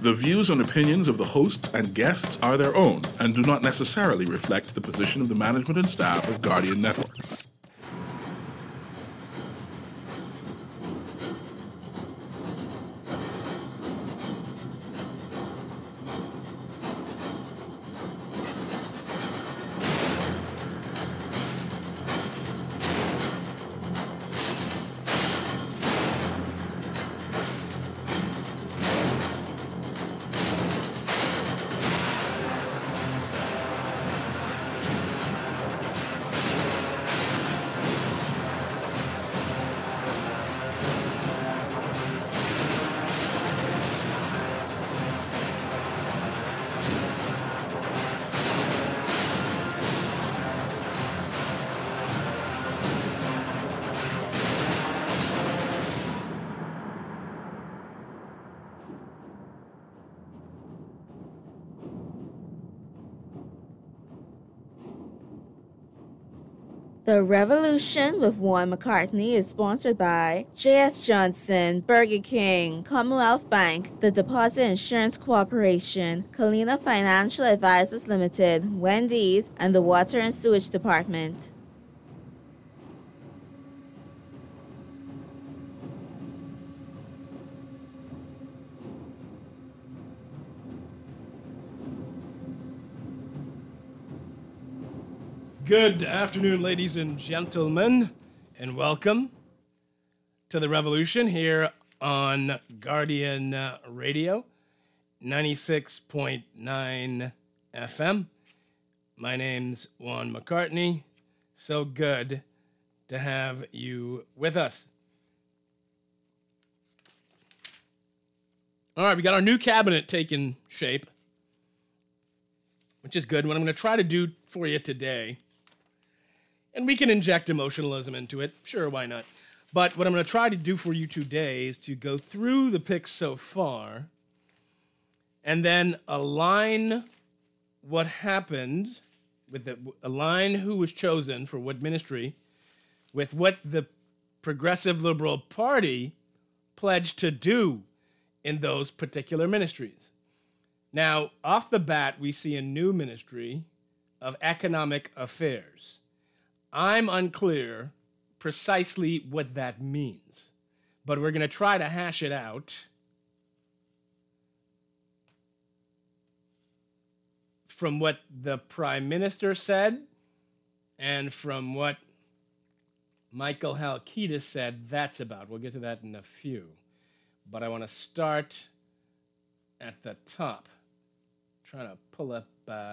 The views and opinions of the host and guests are their own and do not necessarily reflect the position of the management and staff of Guardian Network. The Revolution with Warren McCartney is sponsored by J.S. Johnson, Burger King, Commonwealth Bank, the Deposit Insurance Corporation, Kalina Financial Advisors Limited, Wendy's, and the Water and Sewage Department. Good afternoon, ladies and gentlemen, and welcome to The Revolution here on Guardian Radio, 96.9 FM. My name's Juan McCartney. So good to have you with us. All right, we got our new cabinet taking shape, which is good. What I'm going to try to do for you today, and we can inject emotionalism into it. Sure, why not? But what I'm going to try to do for you today is to go through the picks so far and then align what happened with align who was chosen for what ministry with what the Progressive Liberal Party pledged to do in those particular ministries. Now, off the bat, we see a new ministry of economic affairs. I'm unclear precisely what that means, but we're going to try to hash it out from what the Prime Minister said and from what Michael Halkitis said that's about. We'll get to that in a few, but I want to start at the top. Trying to pull up...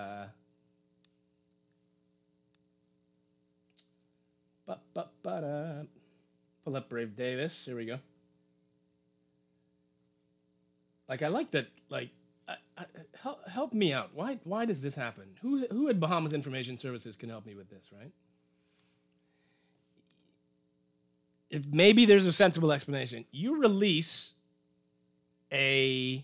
Pull up Brave Davis. Here we go. I like that. Help me out. Why does this happen? Who at Bahamas Information Services can help me with this? Right? Maybe there's a sensible explanation. You release a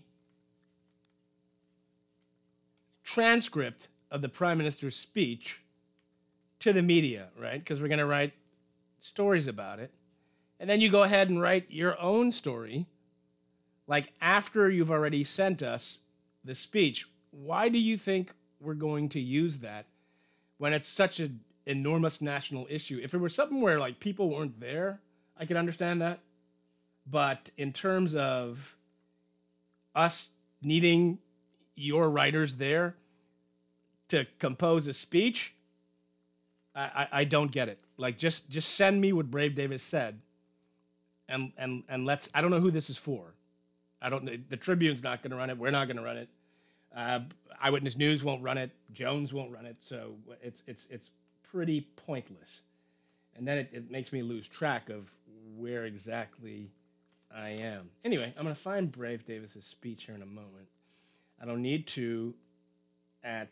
transcript of the Prime Minister's speech to the media, right? Because we're going to write stories about it. And then you go ahead and write your own story, after you've already sent us the speech. Why do you think we're going to use that when it's such an enormous national issue? If it were something where, people weren't there, I could understand that. But in terms of us needing your writers there to compose a speech, I don't get it. Just send me what Brave Davis said, and let's. I don't know who this is for. I don't. The Tribune's not going to run it. We're not going to run it. Eyewitness News won't run it. Jones won't run it. So it's pretty pointless. And then it makes me lose track of where exactly I am. Anyway, I'm going to find Brave Davis's speech here in a moment. I don't need to at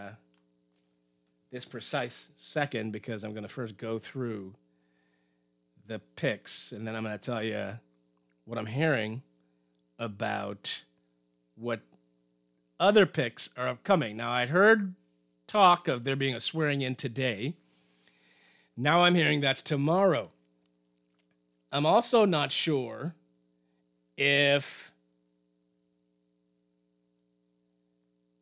this precise second because I'm going to first go through the picks, and then I'm going to tell you what I'm hearing about what other picks are upcoming. Now, I'd heard talk of there being a swearing-in today. Now I'm hearing that's tomorrow. I'm also not sure if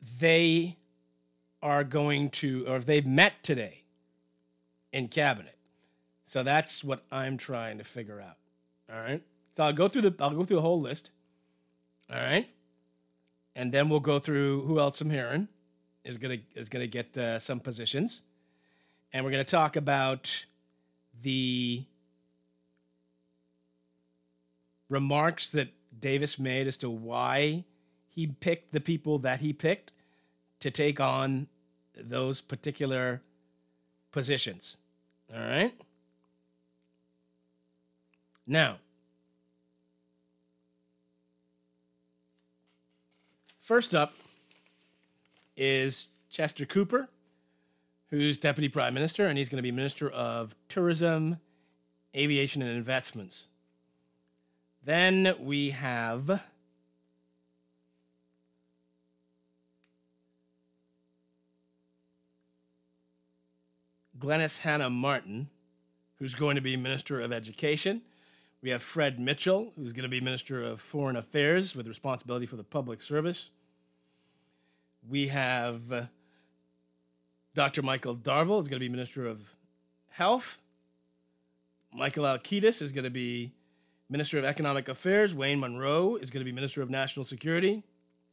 they are going to, or if they've met today in cabinet. So that's what I'm trying to figure out. All right. So I'll go through the whole list. All right. And then we'll go through who else I'm hearing is gonna get some positions, and we're gonna talk about the remarks that Davis made as to why he picked the people that he picked to take on those particular positions. All right. Now, first up is Chester Cooper, who's Deputy Prime Minister, and he's going to be Minister of Tourism, Aviation, and Investments. Then we have Glenys Hanna-Martin, who's going to be Minister of Education. We have Fred Mitchell, who's going to be Minister of Foreign Affairs with responsibility for the public service. We have Dr. Michael Darville is going to be Minister of Health. Michael Alkitis is going to be Minister of Economic Affairs. Wayne Monroe is going to be Minister of National Security.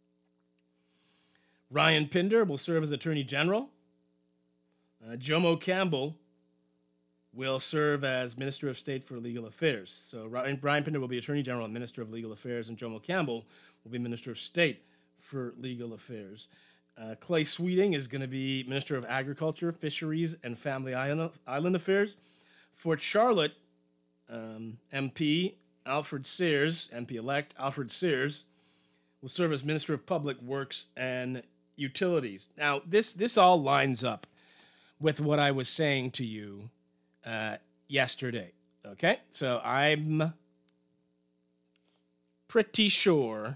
Ryan Pinder will serve as Attorney General. Jomo Campbell will serve as Minister of State for Legal Affairs. So Brian Pinder will be Attorney General and Minister of Legal Affairs, and Jomo Campbell will be Minister of State for Legal Affairs. Clay Sweeting is going to be Minister of Agriculture, Fisheries, and Family Island Affairs. Fort Charlotte MP Alfred Sears, MP-elect Alfred Sears, will serve as Minister of Public Works and Utilities. Now, this all lines up with what I was saying to you yesterday, okay? So I'm pretty sure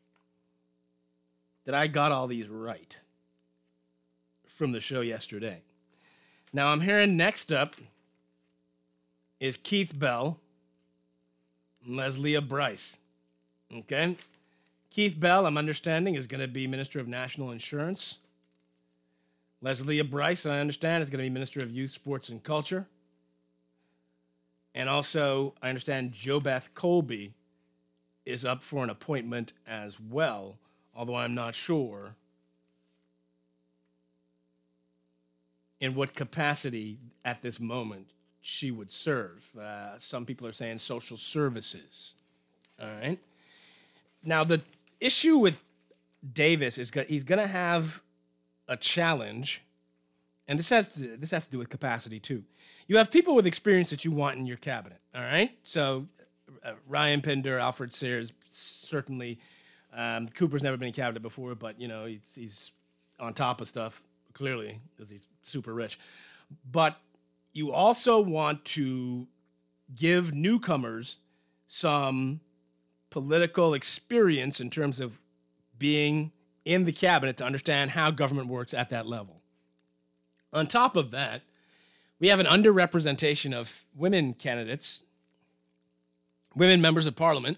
that I got all these right from the show yesterday. Now I'm hearing next up is Keith Bell and Leslie Bryce, okay? Keith Bell, I'm understanding, is going to be Minister of National Insurance. Leslie Bryce, I understand, is going to be Minister of Youth, Sports, and Culture. And also, I understand JoBeth Colby is up for an appointment as well, although I'm not sure in what capacity at this moment she would serve. Some people are saying social services. All right. Now, the issue with Davis is he's going to have a challenge, and this has to do with capacity too. You have people with experience that you want in your cabinet, all right? So Ryan Pinder, Alfred Sears, certainly. Cooper's never been in cabinet before, but, you know, he's on top of stuff, clearly, because he's super rich. But you also want to give newcomers some political experience in terms of being in the cabinet to understand how government works at that level. On top of that, we have an underrepresentation of women candidates, women members of parliament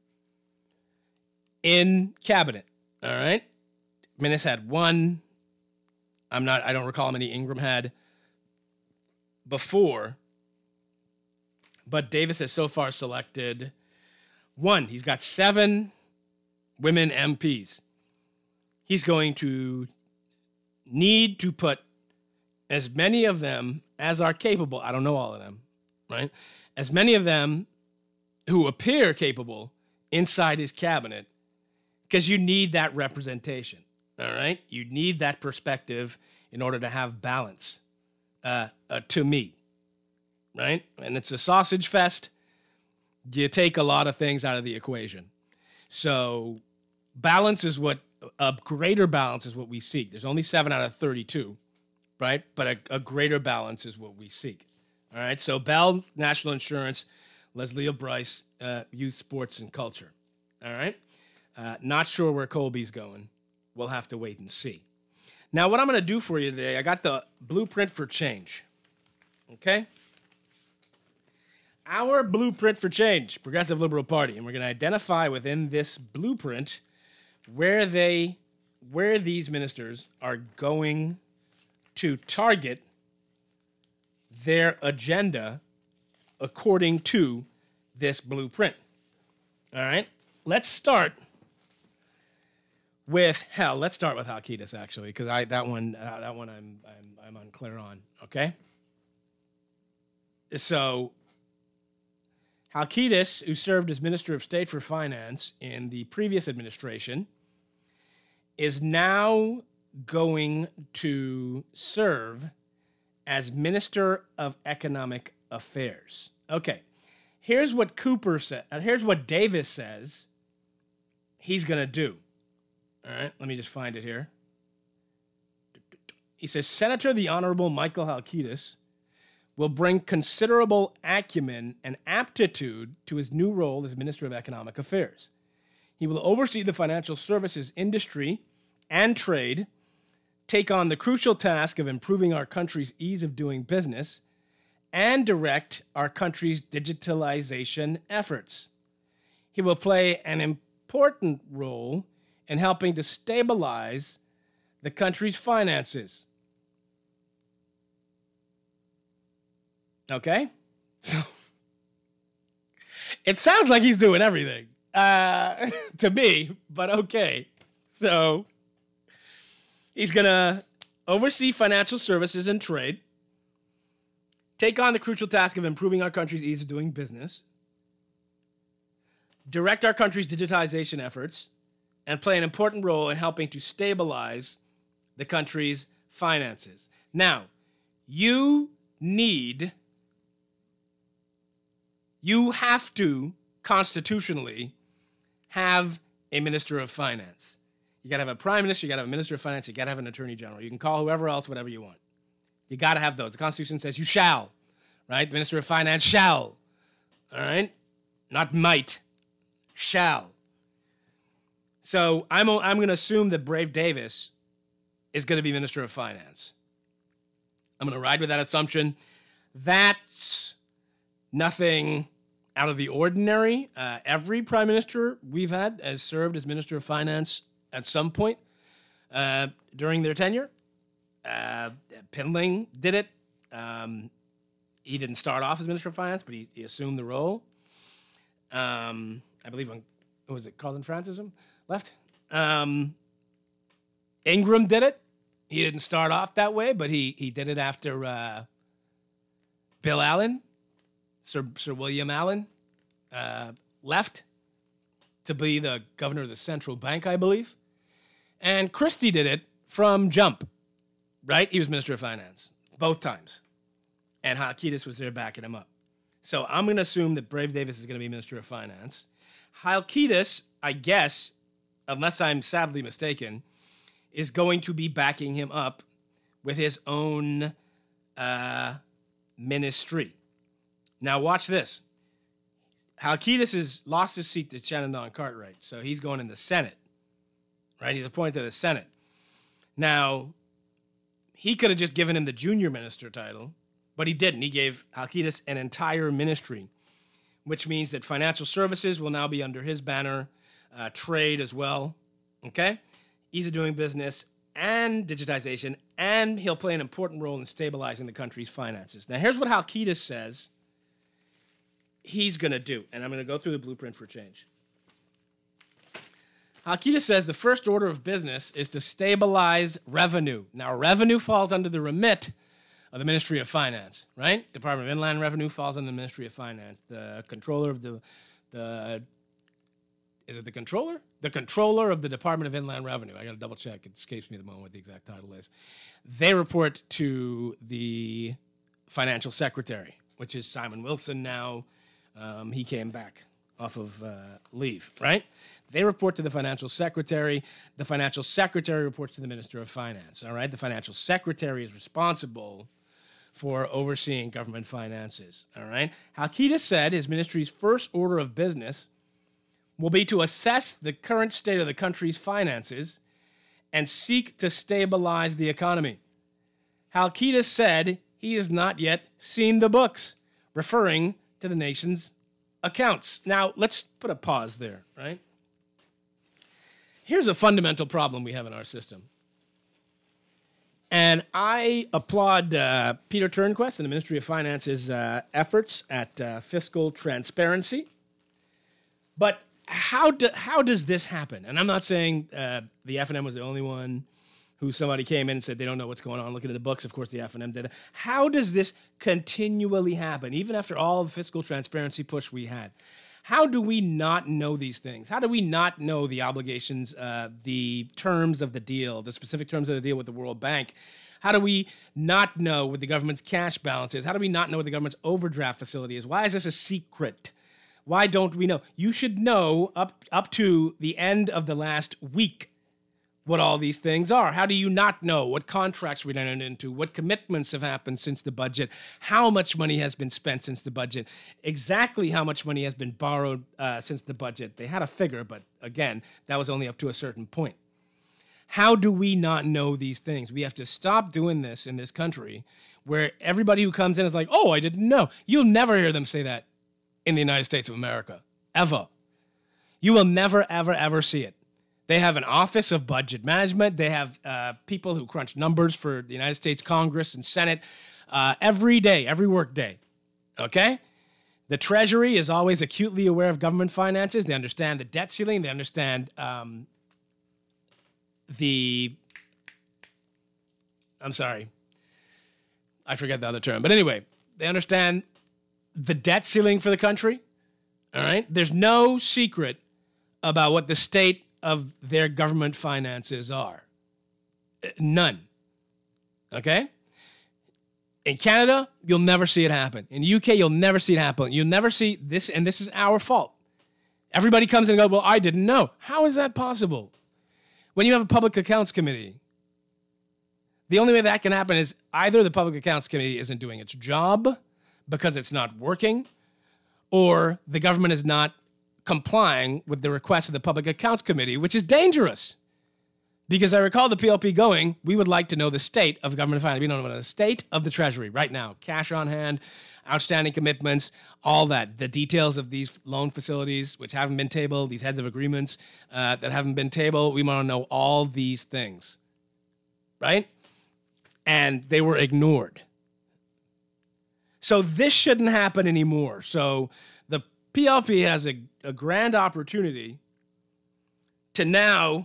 in cabinet. All right. Minnis had one. I don't recall how many Ingram had before, but Davis has so far selected one. He's got 7 women MPs. He's going to need to put as many of them as are capable. I don't know all of them, right? As many of them who appear capable inside his cabinet, because you need that representation, all right? You need that perspective in order to have balance, to me, right? And it's a sausage fest. You take a lot of things out of the equation. So balance is a greater balance is what we seek. There's only 7 out of 32, right? But a greater balance is what we seek. All right. So Bell, National Insurance, Leslie Bryce, Youth, Sports, and Culture. All right. Not sure where Colby's going. We'll have to wait and see. Now, what I'm going to do for you today, I got the blueprint for change. Okay. Our blueprint for change, Progressive Liberal Party, and we're going to identify within this blueprint where they where these ministers are going to target their agenda according to this blueprint. All right, let's start with Halkitis actually, because that one I'm unclear on. Okay, so Halkitis, who served as Minister of State for Finance in the previous administration, is now going to serve as Minister of Economic Affairs. Okay, here's what Cooper said. Here's what Davis says he's going to do. All right, let me just find it here. He says, Senator the Honorable Michael Halkitis will bring considerable acumen and aptitude to his new role as Minister of Economic Affairs. He will oversee the financial services industry and trade, take on the crucial task of improving our country's ease of doing business, and direct our country's digitalization efforts. He will play an important role in helping to stabilize the country's finances. Okay? So, it sounds like he's doing everything to me, but okay. So, he's going to oversee financial services and trade, take on the crucial task of improving our country's ease of doing business, direct our country's digitization efforts, and play an important role in helping to stabilize the country's finances. Now, you have to constitutionally have a Minister of Finance. You got to have a Prime Minister, you got to have a Minister of Finance, you got to have an Attorney General. You can call whoever else whatever you want. You got to have those. The Constitution says you shall, right? The Minister of Finance shall, all right? Not might, shall. So I'm going to assume that Brave Davis is going to be Minister of Finance. I'm going to ride with that assumption. That's nothing out of the ordinary. Every prime minister we've had has served as Minister of Finance at some point during their tenure. Pindling did it. He didn't start off as Minister of Finance, but he assumed the role. I believe when, what was it, Carlton Francism left? Ingram did it. He didn't start off that way, but he did it after Bill Allen, Sir William Allen, left to be the governor of the central bank, I believe. And Christie did it from jump, right? He was Minister of Finance both times. And Halkitis was there backing him up. So I'm going to assume that Brave Davis is going to be Minister of Finance. Halkitis, I guess, unless I'm sadly mistaken, is going to be backing him up with his own ministry. Now watch this. Halkitis has lost his seat to Shannon Cartwright, so he's going in the Senate, right? He's appointed to the Senate. Now, he could have just given him the junior minister title, but he didn't. He gave Halkitis an entire ministry, which means that financial services will now be under his banner, trade as well, okay? Ease of doing business and digitization, and he'll play an important role in stabilizing the country's finances. Now, here's what Halkitis says he's going to do, and I'm going to go through the blueprint for change. Halkitis says the first order of business is to stabilize revenue. Now, revenue falls under the remit of the Ministry of Finance, right? Department of Inland Revenue falls under the Ministry of Finance. The controller of is it the controller? The controller of the Department of Inland Revenue. I got to double check. It escapes me at the moment what the exact title is. They report to the financial secretary, which is Simon Wilson now. He came back off of leave, right? They report to the financial secretary. The financial secretary reports to the Minister of Finance, all right? The financial secretary is responsible for overseeing government finances, all right? Halkitis said his ministry's first order of business will be to assess the current state of the country's finances and seek to stabilize the economy. Halkitis said he has not yet seen the books, referring to the nation's accounts. Now, let's put a pause there, right? here's a fundamental problem we have in our system. And I applaud Peter Turnquest and the Ministry of Finance's efforts at fiscal transparency. But how does this happen? And I'm not saying the FNM was the only one who somebody came in and said they don't know what's going on. Looking at the books, of course, the FNM did it. How does this continually happen, even after all the fiscal transparency push we had? How do we not know these things? How do we not know the obligations, the terms of the deal, the specific terms of the deal with the World Bank? How do we not know what the government's cash balance is? How do we not know what the government's overdraft facility is? Why is this a secret? Why don't we know? You should know up to the end of the last week what all these things are. How do you not know what contracts we entered into, what commitments have happened since the budget, how much money has been spent since the budget, exactly how much money has been borrowed since the budget? They had a figure, but again, that was only up to a certain point. How do we not know these things? We have to stop doing this in this country where everybody who comes in is like, oh, I didn't know. You'll never hear them say that in the United States of America, ever. You will never, ever, ever see it. They have an Office of Budget Management. They have people who crunch numbers for the United States Congress and Senate every day, every work day, okay? The Treasury is always acutely aware of government finances. They understand the debt ceiling. They understand I'm sorry. I forget the other term. But anyway, they understand the debt ceiling for the country, all right? There's no secret about what the state of their government finances are. None. Okay? In Canada, you'll never see it happen. In the UK, you'll never see it happen. You'll never see this, and this is our fault. Everybody comes in and goes, well, I didn't know. How is that possible? When you have a public accounts committee, the only way that can happen is either the public accounts committee isn't doing its job because it's not working, or the government is not complying with the request of the Public Accounts Committee, which is dangerous. Because I recall the PLP going, we would like to know the state of government finance. We don't know the state of the Treasury right now. Cash on hand, outstanding commitments, all that. The details of these loan facilities, which haven't been tabled, these heads of agreements that haven't been tabled. We want to know all these things, right? And they were ignored. So this shouldn't happen anymore. So the PLP has a grand opportunity to now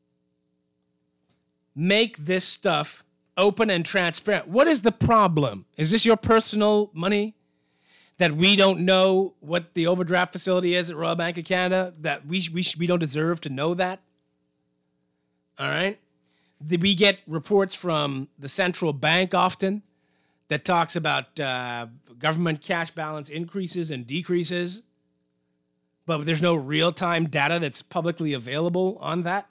make this stuff open and transparent. What is the problem? Is this your personal money that we don't know what the overdraft facility is at Royal Bank of Canada, that we don't deserve to know that? All right? We get reports from the central bank often that talks about government cash balance increases and decreases, but there's no real-time data that's publicly available on that.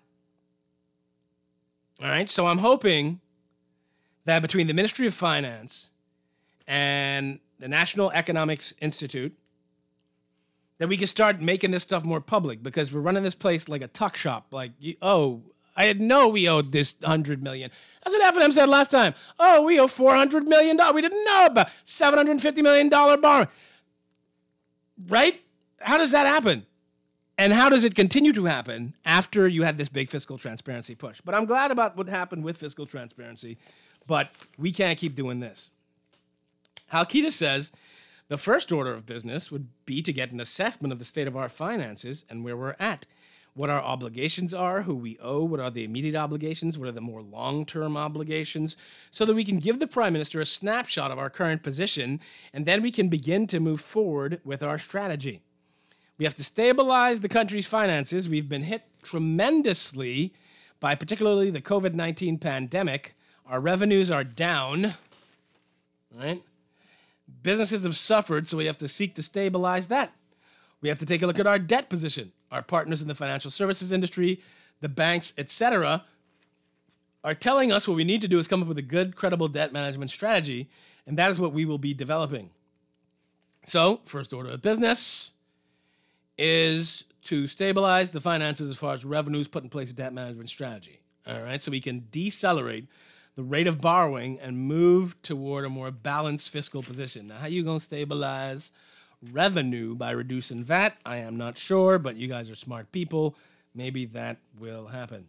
All right, so I'm hoping that between the Ministry of Finance and the National Economics Institute, that we can start making this stuff more public, because we're running this place like a tuck shop. Like, oh, I didn't know we owed this $100 million. That's what FNM said last time. Oh, we owe $400 million. We didn't know about $750 million borrowing. Right? How does that happen? And how does it continue to happen after you had this big fiscal transparency push? But I'm glad about what happened with fiscal transparency, but we can't keep doing this. Halkidis says the first order of business would be to get an assessment of the state of our finances and where we're at, what our obligations are, who we owe, what are the immediate obligations, what are the more long-term obligations, so that we can give the Prime Minister a snapshot of our current position, and then we can begin to move forward with our strategy. We have to stabilize the country's finances. We've been hit tremendously by particularly the COVID-19 pandemic. Our revenues are down, right? Businesses have suffered, so we have to seek to stabilize that. We have to take a look at our debt position. Our partners in the financial services industry, the banks, etc., are telling us what we need to do is come up with a good, credible debt management strategy, and that is what we will be developing. So, first order of business is to stabilize the finances as far as revenues, put in place a debt management strategy. All right, so we can decelerate the rate of borrowing and move toward a more balanced fiscal position. Now, how are you going to stabilize revenue by reducing VAT? I am not sure, but you guys are smart people. maybe that will happen.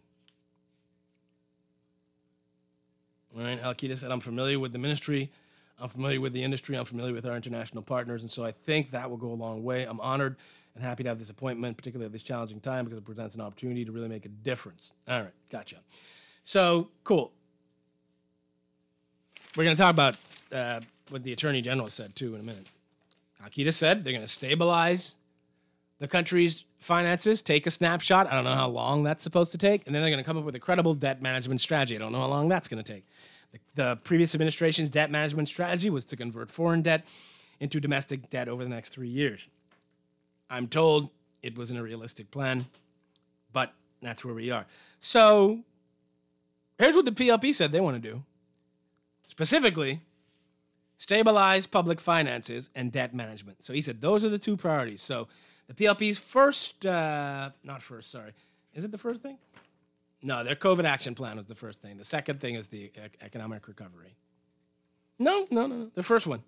All right, Al-Qaeda said, I'm familiar with the ministry, I'm familiar with the industry, I'm familiar with our international partners, and so I think that will go a long way. I'm honored and happy to have this appointment, particularly at this challenging time, because it presents an opportunity to really make a difference. All right, gotcha. So, cool. We're going to talk about what the Attorney General said, too, in a minute. Al-Qaeda said they're going to stabilize the country's finances, take a snapshot. I don't know how long that's supposed to take. And then they're going to come up with a credible debt management strategy. I don't know how long that's going to take. The previous administration's debt management strategy was to convert foreign debt into domestic debt over the next 3 years. I'm told it wasn't a realistic plan, but that's where we are. So here's what the PLP said they want to do. Specifically, stabilize public finances and debt management. So he said those are the two priorities. So the PLP's Is it the first thing? No, their COVID action plan was the first thing. The second thing is the economic recovery. No. The first one.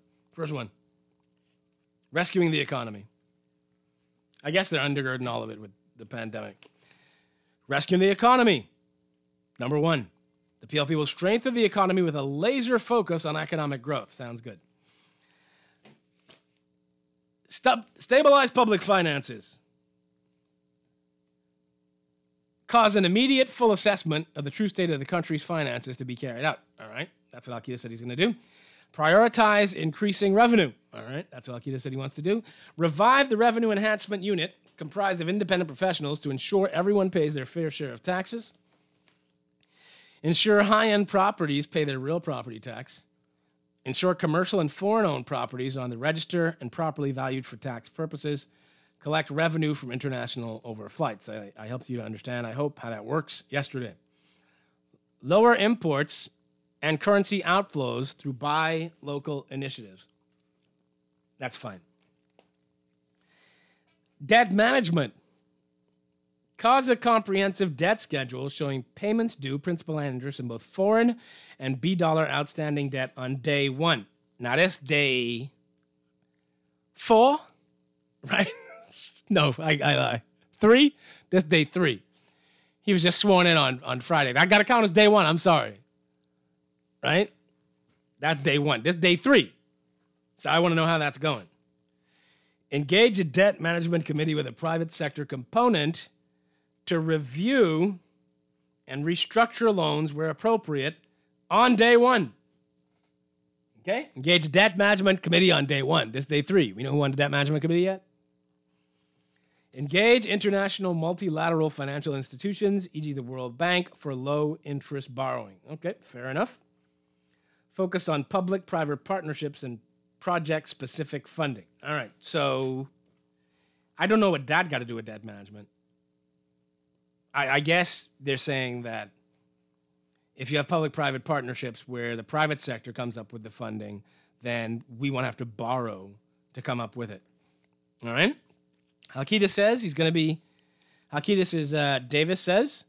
Rescuing the economy. I guess they're undergirding all of it with the pandemic. Rescuing the economy. Number one. The PLP will strengthen the economy with a laser focus on economic growth. Sounds good. Stabilize public finances. Cause an immediate full assessment of the true state of the country's finances to be carried out. All right, that's what Al-Qaeda said he's going to do. Prioritize increasing revenue. All right, that's what Al-Qaeda said he wants to do. Revive the Revenue Enhancement Unit, comprised of independent professionals, to ensure everyone pays their fair share of taxes. Ensure high-end properties pay their real property tax. Ensure commercial and foreign-owned properties are on the register and properly valued for tax purposes. Collect revenue from international overflights. I helped you to understand, I hope, how that works yesterday. Lower imports and currency outflows through buy local initiatives. That's fine. Debt management. Cause a comprehensive debt schedule showing payments due, principal and interest, in both foreign and B-dollar outstanding debt on day one. Now, that's day 4, right? No, I lie. 3? That's day 3. He was just sworn in on Friday. I got to count as day 1. I'm sorry. Right? That's day 1. This is day 3. So I want to know how that's going. Engage a debt management committee with a private sector component to review and restructure loans where appropriate on day 1. Okay? Engage a debt management committee on day 1. This is day 3. We know who on the debt management committee yet? Engage international multilateral financial institutions, e.g. the World Bank, for low-interest borrowing. Okay, fair enough. Focus on public-private partnerships and project-specific funding. All right, so I don't know what that got to do with debt management. I guess they're saying that if you have public-private partnerships where the private sector comes up with the funding, then we won't have to borrow to come up with it. All right? Al-Qaeda says he's going to be... Davis says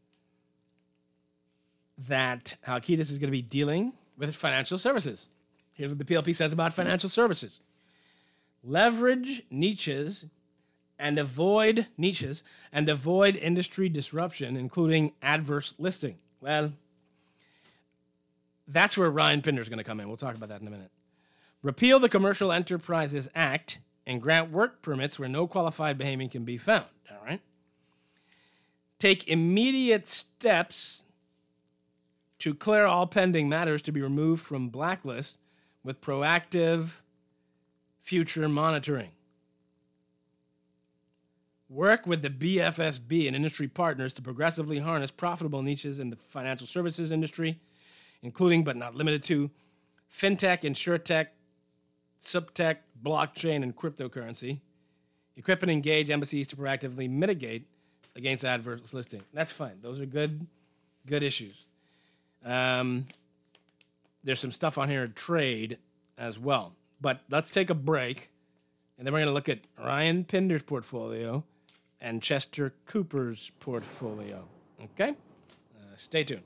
that Al-Qaeda is going to be dealing with financial services. Here's what the PLP says about financial services. Leverage niches and avoid industry disruption, including adverse listing. Well, that's where Ryan Pinder's going to come in. We'll talk about that in a minute. Repeal the Commercial Enterprises Act and grant work permits where no qualified behavior can be found. All right. Take immediate steps to clear all pending matters to be removed from blacklist with proactive future monitoring. Work with the BFSB and industry partners to progressively harness profitable niches in the financial services industry, including but not limited to fintech, insurtech, subtech, blockchain, and cryptocurrency. Equip and engage embassies to proactively mitigate against adverse listing. That's fine. Those are good issues. There's some stuff on here in trade as well. But let's take a break, and then we're going to look at Ryan Pinder's portfolio and Chester Cooper's portfolio. Okay? Stay tuned.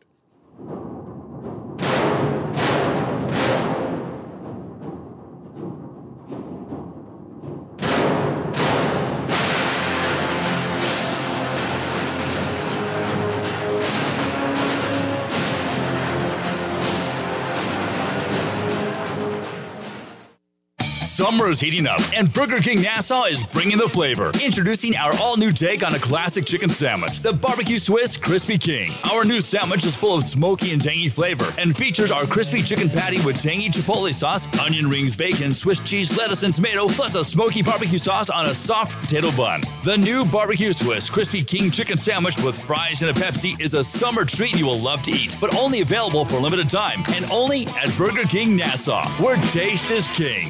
Summer's heating up, and Burger King Nassau is bringing the flavor. Introducing our all-new take on a classic chicken sandwich, the Barbecue Swiss Crispy King. Our new sandwich is full of smoky and tangy flavor and features our crispy chicken patty with tangy chipotle sauce, onion rings, bacon, Swiss cheese, lettuce, and tomato, plus a smoky barbecue sauce on a soft potato bun. The new Barbecue Swiss Crispy King chicken sandwich with fries and a Pepsi is a summer treat you will love to eat, but only available for a limited time and only at Burger King Nassau, where taste is king.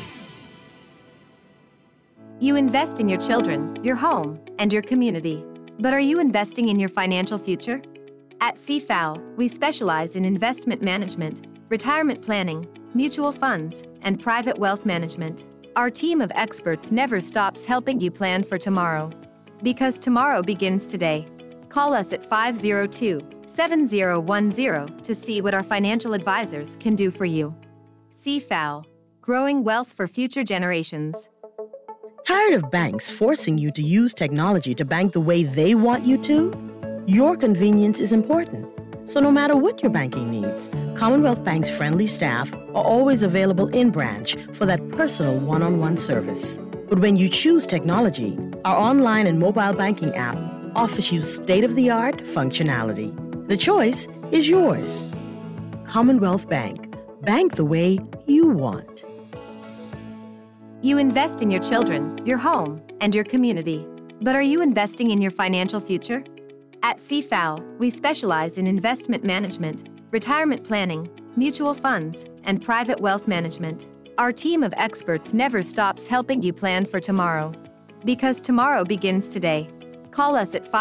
You invest in your children, your home, and your community. But are you investing in your financial future? At CFAO, we specialize in investment management, retirement planning, mutual funds, and private wealth management. Our team of experts never stops helping you plan for tomorrow. Because tomorrow begins today. Call us at 502-7010 to see what our financial advisors can do for you. CFAO, growing wealth for future generations. Tired of banks forcing you to use technology to bank the way they want you to? Your convenience is important. So no matter what your banking needs, Commonwealth Bank's friendly staff are always available in branch for that personal one-on-one service. But when you choose technology, our online and mobile banking app offers you state-of-the-art functionality. The choice is yours. Commonwealth Bank. Bank the way you want. You invest in your children, your home, and your community. But are you investing in your financial future? At CFAO, we specialize in investment management, retirement planning, mutual funds, and private wealth management. Our team of experts never stops helping you plan for tomorrow. Because tomorrow begins today. Call us at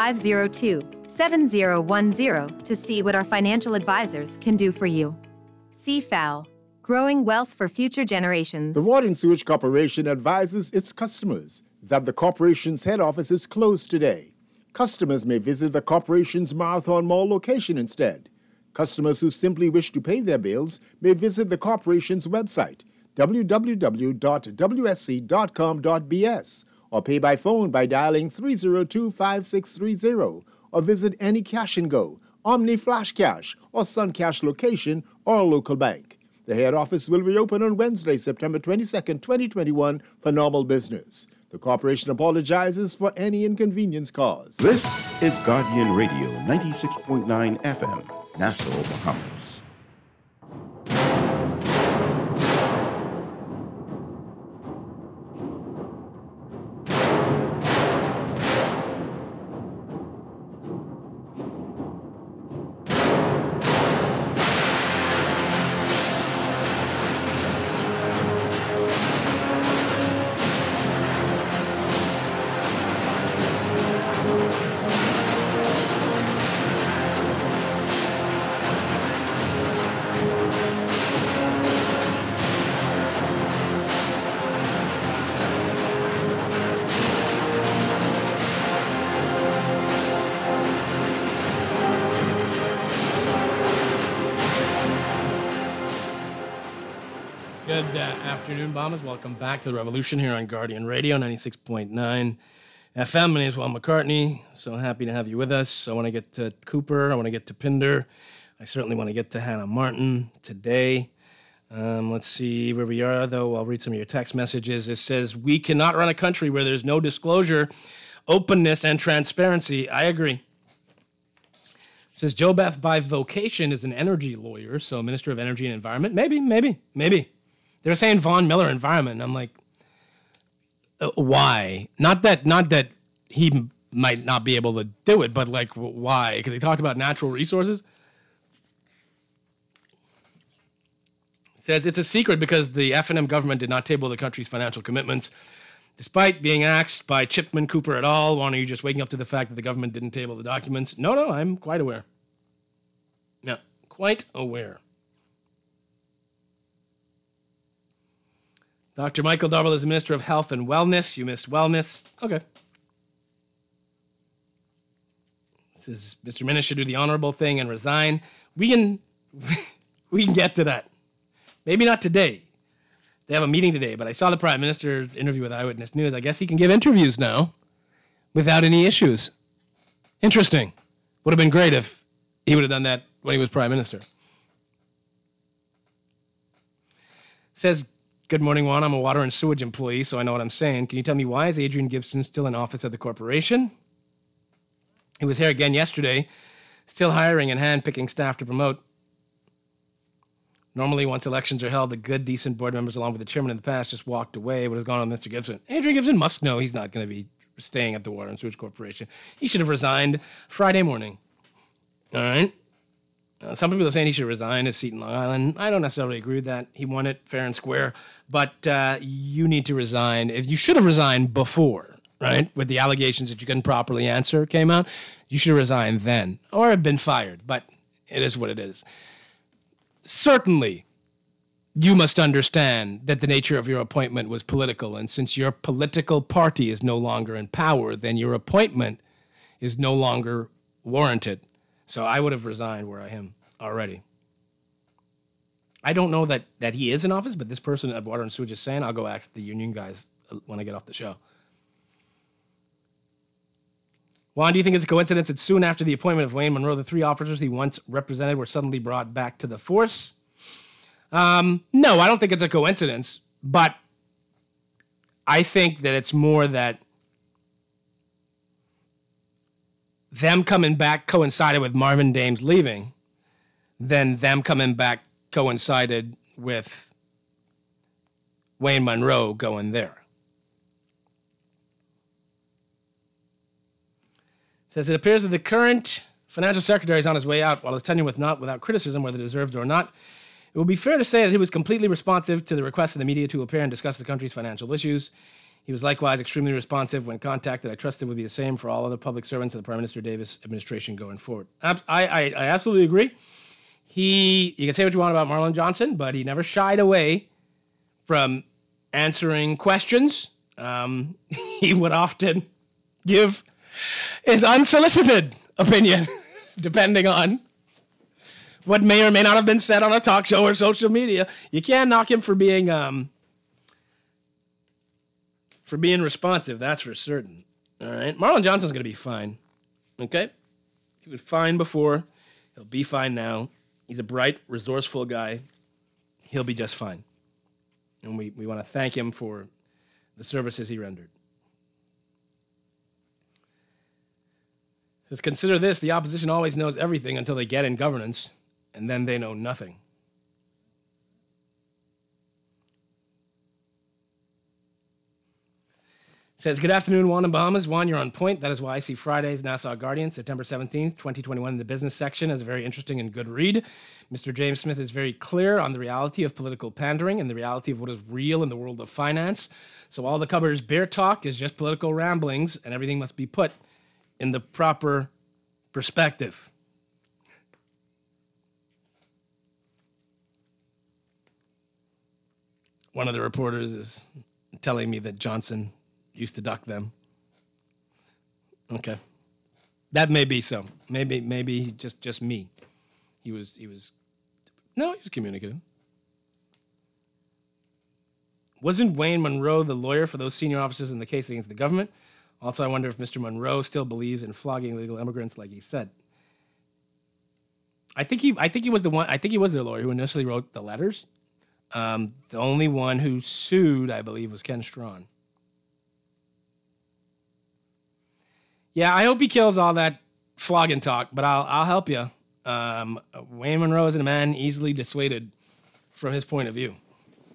502-7010 to see what our financial advisors can do for you. CFAO, growing wealth for future generations. The Water and Sewage Corporation advises its customers that the corporation's head office is closed today. Customers may visit the corporation's Marathon Mall location instead. Customers who simply wish to pay their bills may visit the corporation's website, www.wsc.com.bs, or pay by phone by dialing 302-5630, or visit any Cash and Go, Omni Flash Cash, or Sun Cash location or local bank. The head office will reopen on Wednesday, September 22, 2021, for normal business. The corporation apologizes for any inconvenience caused. This is Guardian Radio 96.9 FM, Nassau, Bahamas. Good afternoon, bombers. Welcome back to the Revolution here on Guardian Radio 96.9 FM. My name is Will McCartney. So happy to have you with us. I want to get to Cooper. I want to get to Pinder. I certainly want to get to Hannah Martin today. Let's see where we are, though. I'll read some of your text messages. It says, we cannot run a country where there's no disclosure, openness, and transparency. I agree. It says, Joe Beth by vocation is an energy lawyer, so Minister of Energy and Environment. Maybe. They're saying Von Miller Environment. I'm like, why? Not that he might not be able to do it, but like, why? Because he talked about natural resources. It says it's a secret because the F&M government did not table the country's financial commitments. Despite being asked by Chipman, Cooper et al., are you just waking up to the fact that the government didn't table the documents? No, I'm quite aware. Yeah, quite aware. Dr. Michael Darville is the Minister of Health and Wellness. You missed wellness. Okay. This is Mr. Minnis should do the honorable thing and resign. We can get to that. Maybe not today. They have a meeting today, but I saw the Prime Minister's interview with Eyewitness News. I guess he can give interviews now without any issues. Interesting. Would have been great if he would have done that when he was Prime Minister. Says, Good morning, Juan. I'm a water and sewage employee, so I know what I'm saying. Can you tell me why is Adrian Gibson still in office at the corporation? He was here again yesterday, still hiring and hand-picking staff to promote. Normally, once elections are held, the good, decent board members, along with the chairman in the past, just walked away. What has gone on with Mr. Gibson? Adrian Gibson must know he's not going to be staying at the Water and Sewage Corporation. He should have resigned Friday morning. All right? Some people are saying he should resign his seat in Long Island. I don't necessarily agree with that. He won it fair and square. But you need to resign. If you should have resigned before, right, with the allegations that you couldn't properly answer came out, you should have resigned then or have been fired. But it is what it is. Certainly, you must understand that the nature of your appointment was political. And since your political party is no longer in power, then your appointment is no longer warranted. So I would have resigned where I am already. I don't know that he is in office, but this person at Water and Sewage is saying, I'll go ask the union guys when I get off the show. Juan, do you think it's a coincidence that soon after the appointment of Wayne Monroe, the three officers he once represented were suddenly brought back to the force? No, I don't think it's a coincidence, but I think that it's more that them coming back coincided with Marvin Dames leaving, then them coming back coincided with Wayne Monroe going there. It says, it appears that the current financial secretary is on his way out, while his tenure was not without criticism, whether deserved or not. It would be fair to say that he was completely responsive to the request of the media to appear and discuss the country's financial issues. He was likewise extremely responsive when contacted. I trust it would be the same for all other public servants of the Prime Minister Davis administration going forward. I absolutely agree. You can say what you want about Marlon Johnson, but he never shied away from answering questions. He would often give his unsolicited opinion, depending on what may or may not have been said on a talk show or social media. You can't knock him for being responsive, that's for certain. All right? Marlon Johnson's going to be fine. Okay? He was fine before. He'll be fine now. He's a bright, resourceful guy. He'll be just fine. And we want to thank him for the services he rendered. It says, consider this, the opposition always knows everything until they get in governance, and then they know nothing. Says, good afternoon, Juan in Bahamas. Juan, you're on point. That is why I see Friday's Nassau Guardian, September 17th, 2021, in the business section as a very interesting and good read. Mr. James Smith is very clear on the reality of political pandering and the reality of what is real in the world of finance. So all the cover's beer talk is just political ramblings, and everything must be put in the proper perspective. One of the reporters is telling me that Johnson used to duck them. Okay. That may be so. Maybe just me. He was communicative. Wasn't Wayne Monroe the lawyer for those senior officers in the case against the government? Also, I wonder if Mr. Monroe still believes in flogging illegal immigrants like he said. I think he was the one. I think he was their lawyer who initially wrote the letters. The only one who sued, I believe, was Ken Strawn. Yeah, I hope he kills all that flogging talk, but I'll help you. Wayne Monroe is a man easily dissuaded from his point of view.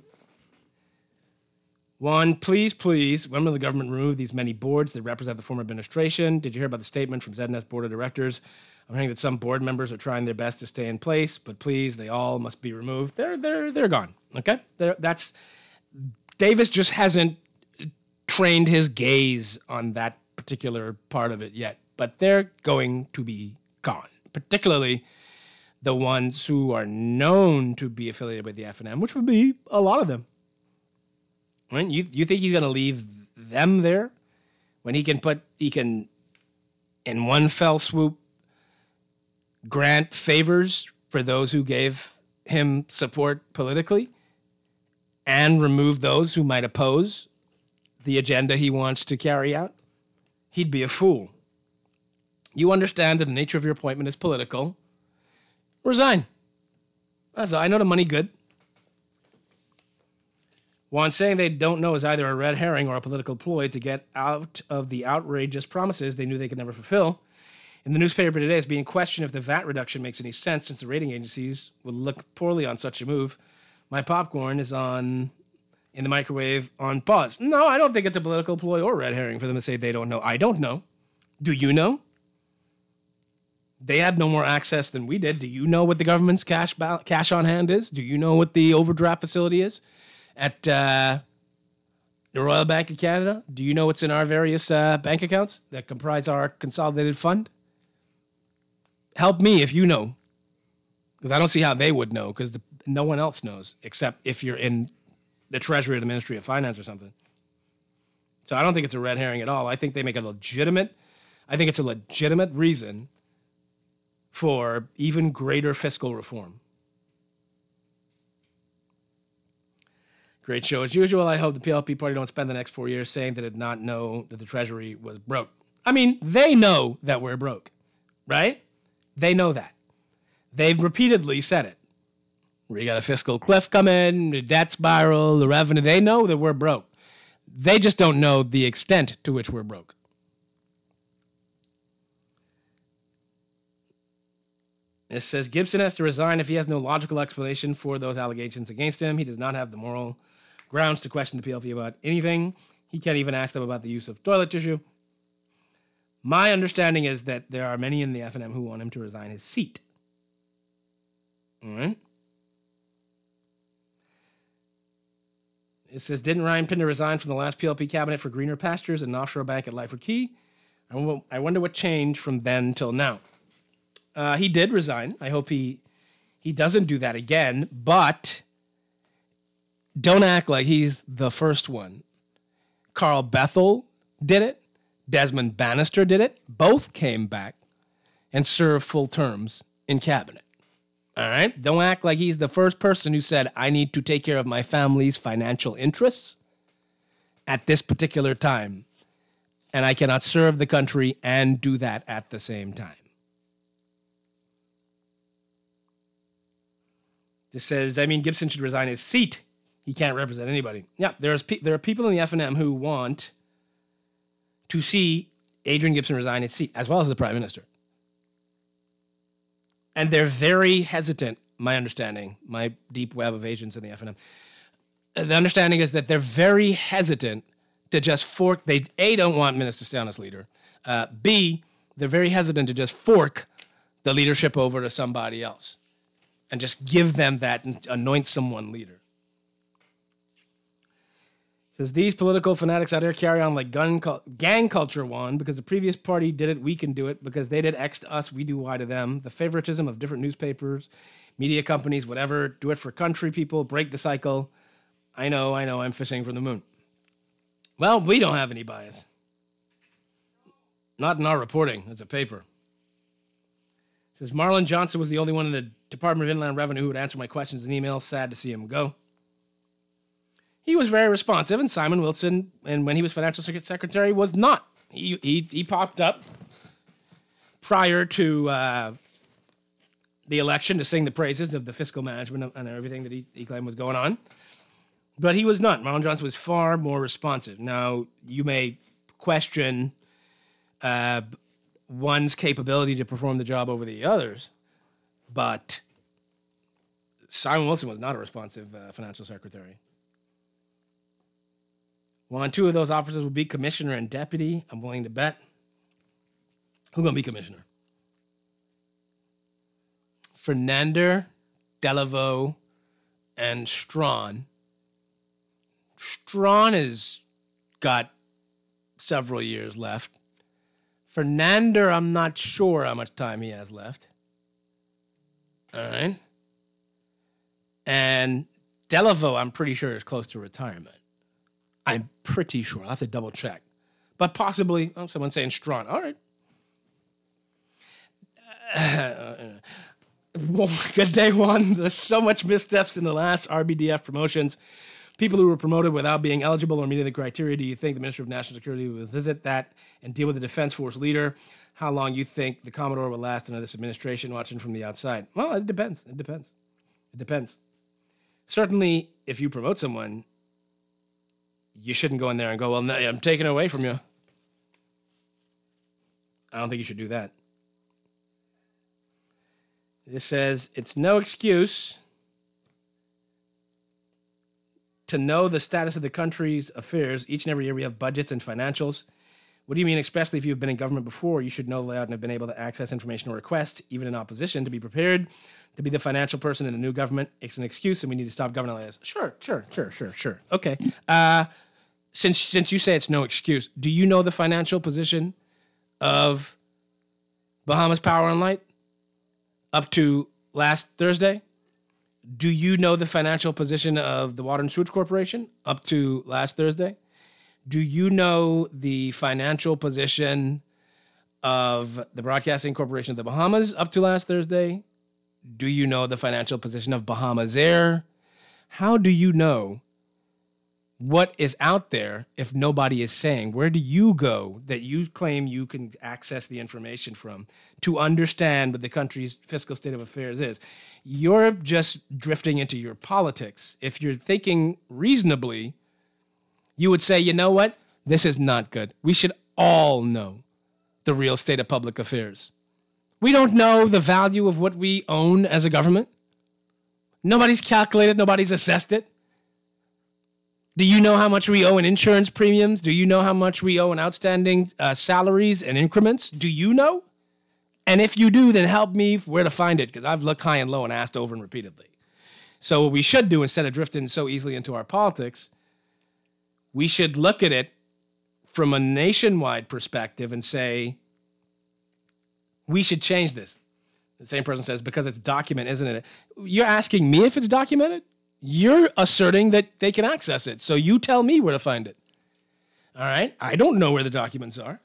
One, please, when will the government remove these many boards that represent the former administration? Did you hear about the statement from ZNS Board of Directors? I'm hearing that some board members are trying their best to stay in place, but please, they all must be removed. They're gone. Okay, Davis just hasn't trained his gaze on that particular part of it yet, but they're going to be gone. Particularly the ones who are known to be affiliated with the FNM, which would be a lot of them. Right? You think he's going to leave them there when he can in one fell swoop grant favors for those who gave him support politically and remove those who might oppose the agenda he wants to carry out? He'd be a fool. You understand that the nature of your appointment is political. Resign. That's all. I know the money good. Juan saying they don't know is either a red herring or a political ploy to get out of the outrageous promises they knew they could never fulfill. In the newspaper today, it's being questioned if the VAT reduction makes any sense since the rating agencies would look poorly on such a move. My popcorn is in the microwave on pause. No, I don't think it's a political ploy or red herring for them to say they don't know. I don't know. Do you know? They had no more access than we did. Do you know what the government's cash on hand is? Do you know what the overdraft facility is at the Royal Bank of Canada? Do you know what's in our various bank accounts that comprise our consolidated fund? Help me if you know, because I don't see how they would know, because no one else knows except if you're in the Treasury or the Ministry of Finance or something. So I don't think it's a red herring at all. I think they make it's a legitimate reason for even greater fiscal reform. Great show as usual. I hope the PLP party don't spend the next 4 years saying they did not know that the Treasury was broke. I mean, they know that we're broke, right? They know that. They've repeatedly said it. We got a fiscal cliff coming, the debt spiral, the revenue. They know that we're broke. They just don't know the extent to which we're broke. It says Gibson has to resign if he has no logical explanation for those allegations against him. He does not have the moral grounds to question the PLP about anything. He can't even ask them about the use of toilet tissue. My understanding is that there are many in the FNM who want him to resign his seat. All right. It says, didn't Ryan Pinder resign from the last PLP cabinet for greener pastures and an offshore bank at Lyford Key? I wonder what changed from then till now. He did resign. I hope he doesn't do that again, but don't act like he's the first one. Carl Bethel did it. Desmond Bannister did it. Both came back and served full terms in cabinet. All right? Don't act like he's the first person who said, I need to take care of my family's financial interests at this particular time, and I cannot serve the country and do that at the same time. This says, Gibson should resign his seat. He can't represent anybody. Yeah, there are people in the FNM who want to see Adrian Gibson resign his seat, as well as the Prime Minister. And they're very hesitant, my understanding, my deep web of agents in the FNM. The understanding is that they're very hesitant to just fork. They, A, don't want Minister to stay on as leader. B, they're very hesitant to just fork the leadership over to somebody else and just give them that and anoint someone leader. Says, these political fanatics out there carry on like gang culture won because the previous party did it, we can do it. Because they did X to us, we do Y to them. The favoritism of different newspapers, media companies, whatever, do it for country people, break the cycle. I know, I'm fishing for the moon. Well, we don't have any bias. Not in our reporting as a paper. It says, Marlon Johnson was the only one in the Department of Inland Revenue who would answer my questions in email. Sad to see him go. He was very responsive, and Simon Wilson, and when he was financial secretary, was not. He popped up prior to the election to sing the praises of the fiscal management and everything that he claimed was going on. But he was not. Marlon Johnson was far more responsive. Now, you may question one's capability to perform the job over the others, but Simon Wilson was not a responsive financial secretary. One, two of those officers will be commissioner and deputy. I'm willing to bet. Who's going to be commissioner? Fernander, Delaveau, and Strawn. Strawn has got several years left. Fernander, I'm not sure how much time he has left. All right. And Delaveau, I'm pretty sure, is close to retirement. I'm pretty sure. I'll have to double check. But possibly, someone's saying Strawn. All right. Good day, Juan. There's so much missteps in the last RBDF promotions. People who were promoted without being eligible or meeting the criteria. Do you think the Minister of National Security will visit that and deal with the Defense Force leader? How long you think the Commodore will last under this administration, watching from the outside? Well, it depends. It depends. Certainly, if you promote someone, you shouldn't go in there and go, well, no, I'm taking it away from you. I don't think you should do that. This says, it's no excuse to know the status of the country's affairs. Each and every year we have budgets and financials. What do you mean, especially if you've been in government before? You should know that and have been able to access information or request, even in opposition, to be prepared to be the financial person in the new government. It's an excuse, and we need to stop governing like this. Sure. Okay. Since you say it's no excuse, do you know the financial position of Bahamas Power and Light up to last Thursday? Do you know the financial position of the Water and Sewage Corporation up to last Thursday? Do you know the financial position of the Broadcasting Corporation of the Bahamas up to last Thursday? Do you know the financial position of Bahamas Air? How do you know what is out there if nobody is saying? Where do you go that you claim you can access the information from to understand what the country's fiscal state of affairs is? You're just drifting into your politics. If you're thinking reasonably, you would say, you know what? This is not good. We should all know the real state of public affairs. We don't know the value of what we own as a government. Nobody's calculated, nobody's assessed it. Do you know how much we owe in insurance premiums? Do you know how much we owe in outstanding salaries and increments? Do you know? And if you do, then help me where to find it, because I've looked high and low and asked over and repeatedly. So what we should do, instead of drifting so easily into our politics, we should look at it from a nationwide perspective and say, we should change this. The same person says, because it's documented, isn't it? You're asking me if it's documented? You're asserting that they can access it. So you tell me where to find it. All right? I don't know where the documents are.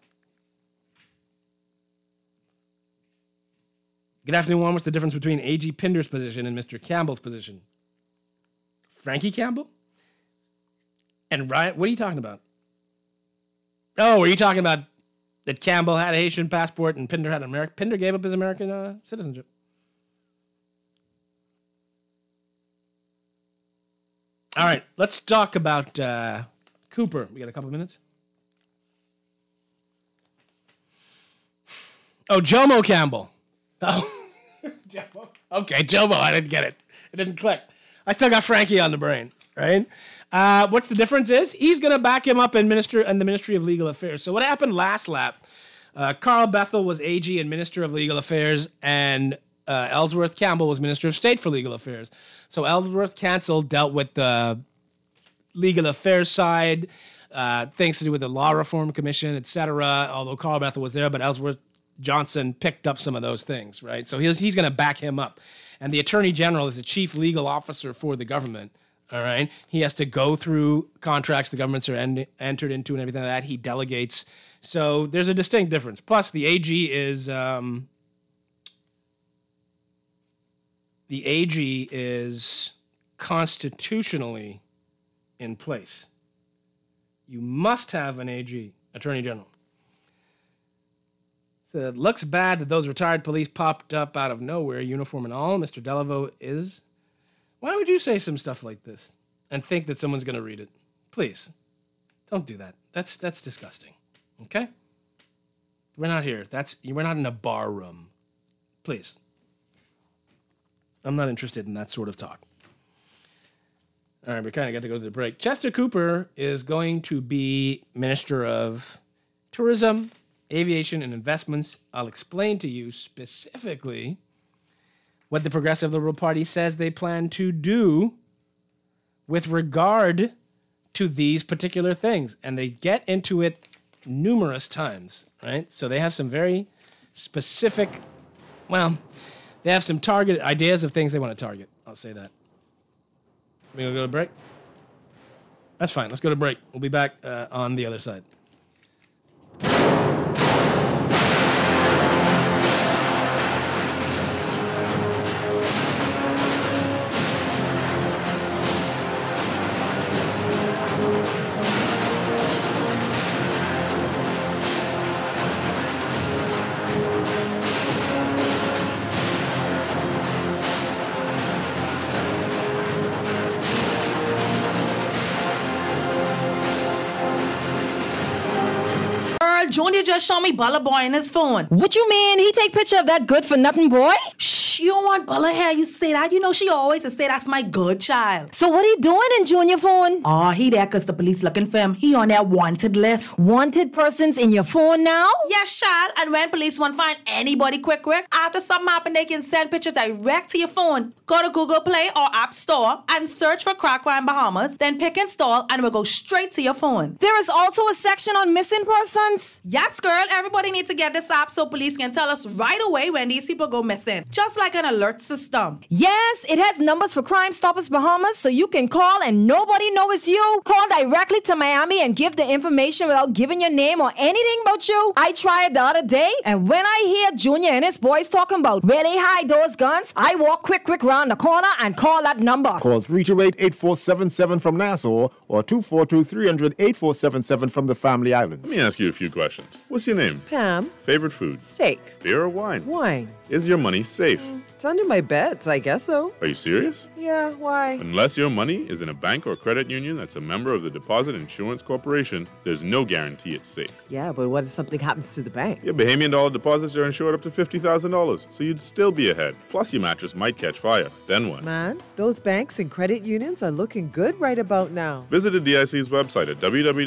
Good afternoon, Juan. What's the difference between A.G. Pinder's position and Mr. Campbell's position? Frankie Campbell? And Ryan, what are you talking about? Oh, are you talking about that Campbell had a Haitian passport and Pinder had an American? Pinder gave up his American citizenship. All right, let's talk about Cooper. We got a couple minutes. Oh, Jomo Campbell. Oh, Jomo. Okay, Jomo. I didn't get it. It didn't click. I still got Frankie on the brain, right? What's the difference is he's going to back him up in the Ministry of Legal Affairs. So what happened last lap, Carl Bethel was AG and Minister of Legal Affairs, and Ellsworth Campbell was Minister of State for Legal Affairs. So Ellsworth dealt with the legal affairs side, things to do with the Law Reform Commission, etc., although Carl Bethel was there, but Ellsworth Johnson picked up some of those things, right? So he's going to back him up. And the Attorney General is the chief legal officer for the government. All right. He has to go through contracts the governments are entered into and everything like that. He delegates. So there's a distinct difference. Plus, the AG is constitutionally in place. You must have an AG, Attorney General. So it looks bad that those retired police popped up out of nowhere, uniform and all. Mr. Delaveau is. Why would you say some stuff like this and think that someone's going to read it? Please, don't do that. That's disgusting. Okay? We're not here. We're not in a bar room. Please. I'm not interested in that sort of talk. All right, we kind of got to go to the break. Chester Cooper is going to be Minister of Tourism, Aviation, and Investments. I'll explain to you specifically what the Progressive Liberal Party says they plan to do with regard to these particular things. And they get into it numerous times, right? So they have some very specific, they have some targeted ideas of things they want to target. I'll say that. We gonna go to break? That's fine. Let's go to break. We'll be back on the other side. Junior just showed me Bulla Boy in his phone. What you mean? He take picture of that good-for-nothing boy? Shh, you don't want Bulla here. You say that. You know she always say that's my good child. So what he doing in Junior phone? Oh, he there because the police looking for him. He on their wanted list. Wanted persons in your phone now? Yes, child. And when police want to find anybody quick, after something happen, they can send pictures direct to your phone. Go to Google Play or App Store and search for Crack Crime Bahamas, then pick install and it will go straight to your phone. There is also a section on missing persons? Yes, girl. Everybody needs to get this app so police can tell us right away when these people go missing. Just like an alert system. Yes, it has numbers for Crime Stoppers Bahamas, so you can call and nobody knows it's you. Call directly to Miami and give the information without giving your name or anything about you. I tried it the other day, and when I hear Junior and his boys talking about where they hide those guns, I walk quick round the corner and call that number. Call 328-8477 from Nassau or 242-300-8477 from the Family Islands. Let me ask you a few questions. What's your name? Pam. Favorite food? Steak. Beer or wine? Wine. Is your money safe? It's under my bed, so I guess so. Are you serious? Yeah, why? Unless your money is in a bank or credit union that's a member of the Deposit Insurance Corporation, there's no guarantee it's safe. Yeah, but what if something happens to the bank? Your Bahamian dollar deposits are insured up to $50,000, so you'd still be ahead. Plus, your mattress might catch fire. Then what? Man, those banks and credit unions are looking good right about now. Visit the DIC's website at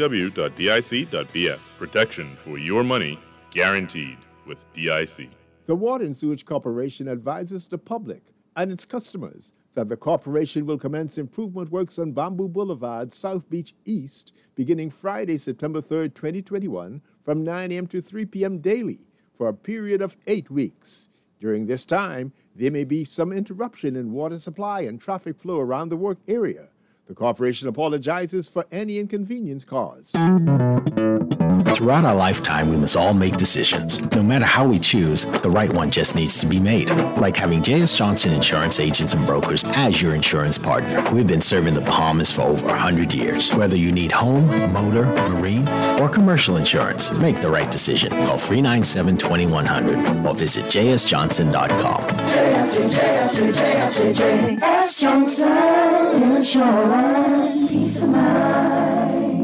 www.dic.bs. Protection for your money guaranteed with DIC. The Water and Sewage Corporation advises the public and its customers that the corporation will commence improvement works on Bamboo Boulevard, South Beach East, beginning Friday, September 3rd, 2021, from 9 a.m. to 3 p.m. daily for a period of 8 weeks. During this time, there may be some interruption in water supply and traffic flow around the work area. The corporation apologizes for any inconvenience caused. Throughout our lifetime, we must all make decisions. No matter how we choose, the right one just needs to be made. Like having J.S. Johnson Insurance Agents and Brokers as your insurance partner. We've been serving the Bahamas for over 100 years. Whether you need home, motor, marine, or commercial insurance, make the right decision. Call 397-2100 or visit jsjohnson.com. J.S. Johnson Insurance. Peace of mind.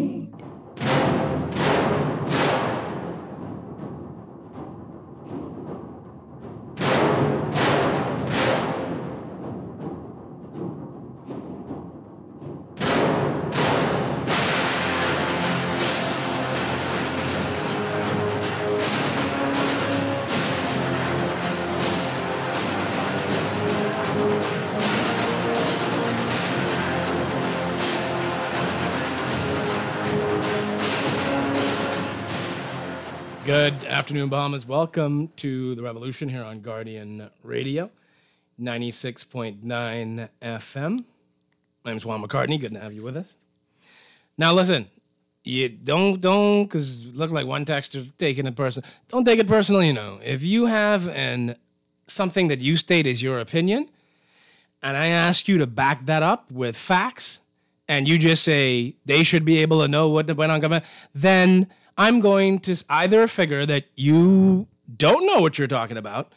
Good afternoon, Bahamas. Welcome to The Revolution here on Guardian Radio, 96.9 FM. My name's Juan McCartney. Good to have you with us. Now, listen, you don't, because it looked like one texter taking it personal. Don't take it personally, you know. If you have something that you state is your opinion, and I ask you to back that up with facts, and you just say they should be able to know what went on government, then I'm going to either figure that you don't know what you're talking about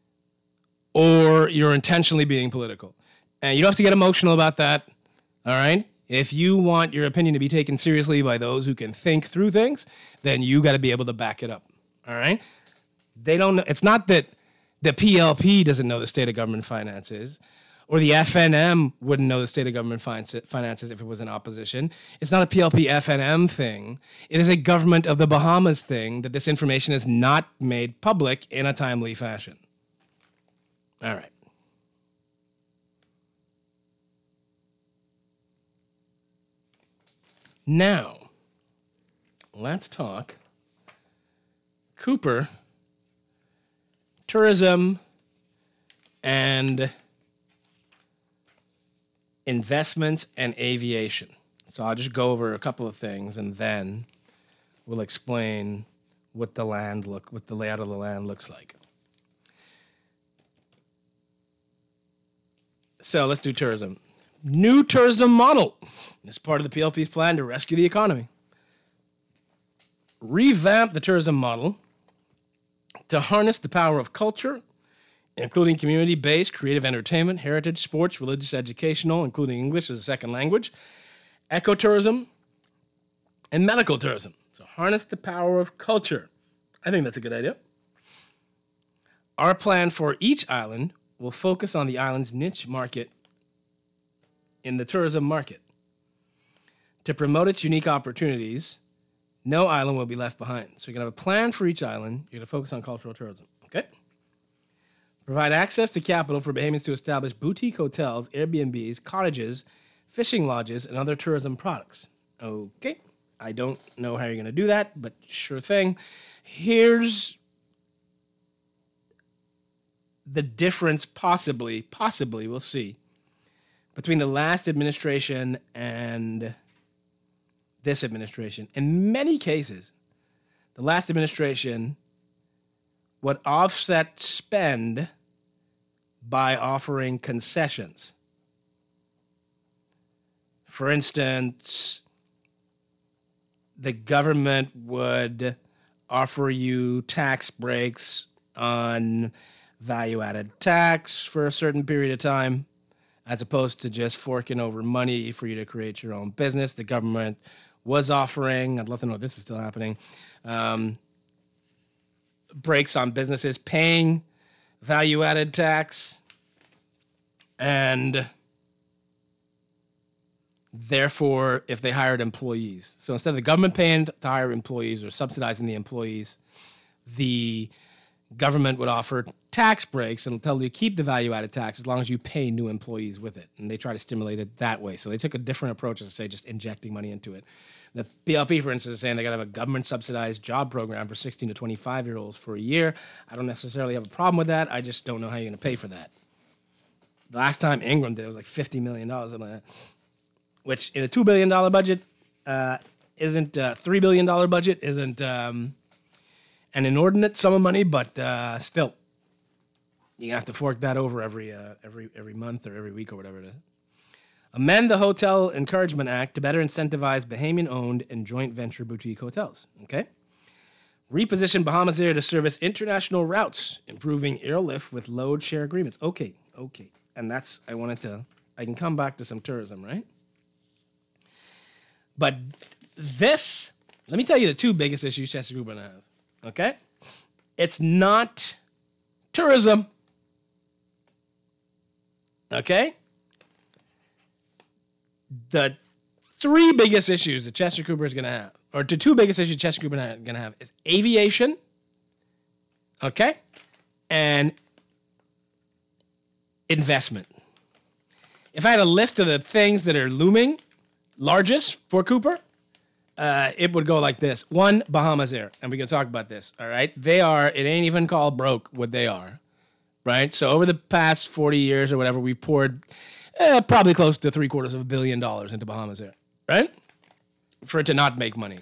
or you're intentionally being political. And you don't have to get emotional about that, all right? If you want your opinion to be taken seriously by those who can think through things, then you got to be able to back it up, all right? They don't know. It's not that the PLP doesn't know the state of government finances, or the FNM wouldn't know the state of government finances if it was in opposition. It's not a PLP FNM thing. It is a government of the Bahamas thing that this information is not made public in a timely fashion. All right. Now, let's talk Cooper, tourism, and investments and aviation. So I'll just go over a couple of things and then we'll explain what the layout of the land looks like. So let's do tourism. New tourism model is part of the PLP's plan to rescue the economy. Revamp the tourism model to harness the power of culture, including community-based creative entertainment, heritage, sports, religious, educational, including English as a second language, ecotourism, and medical tourism. So harness the power of culture. I think that's a good idea. Our plan for each island will focus on the island's niche market in the tourism market. To promote its unique opportunities, no island will be left behind. So you're going to have a plan for each island. You're going to focus on cultural tourism, okay? Provide access to capital for Bahamians to establish boutique hotels, Airbnbs, cottages, fishing lodges, and other tourism products. Okay, I don't know how you're going to do that, but sure thing. Here's the difference, possibly, we'll see, between the last administration and this administration. In many cases, the last administration would offset spend by offering concessions. For instance, the government would offer you tax breaks on value-added tax for a certain period of time, as opposed to just forking over money for you to create your own business. The government was offering, I'd love to know if this is still happening, breaks on businesses paying value-added tax, and therefore, if they hired employees. So instead of the government paying to hire employees or subsidizing the employees, the government would offer tax breaks and tell you to keep the value-added tax as long as you pay new employees with it. And they try to stimulate it that way. So they took a different approach to say just injecting money into it. The BLP, for instance, is saying they're going to have a government-subsidized job program for 16 to 25-year-olds for a year. I don't necessarily have a problem with that. I just don't know how you're going to pay for that. The last time Ingram did it was like $50 million, which in a $2 billion budget isn't $3 billion budget, isn't an inordinate sum of money, but still, you have to fork that over every month or every week or whatever it is. Amend the Hotel Encouragement Act to better incentivize Bahamian-owned and joint venture boutique hotels. Okay. Reposition Bahamas Air to service international routes, improving airlift with load share agreements. Okay. And that's, I can come back to some tourism, right? But this, let me tell you the two biggest issues Chesapeake Group are going to have, okay? It's not tourism, okay? The three biggest issues that Chester Cooper is going to have, or the two biggest issues Chester Cooper is going to have, is aviation, okay, and investment. If I had a list of the things that are looming largest for Cooper, it would go like this. One, Bahamas Air, and we can talk about this, all right? They are, it ain't even called broke what they are, right? So over the past 40 years or whatever, we've poured probably close to $750 million into Bahamas Air, right? For it to not make money.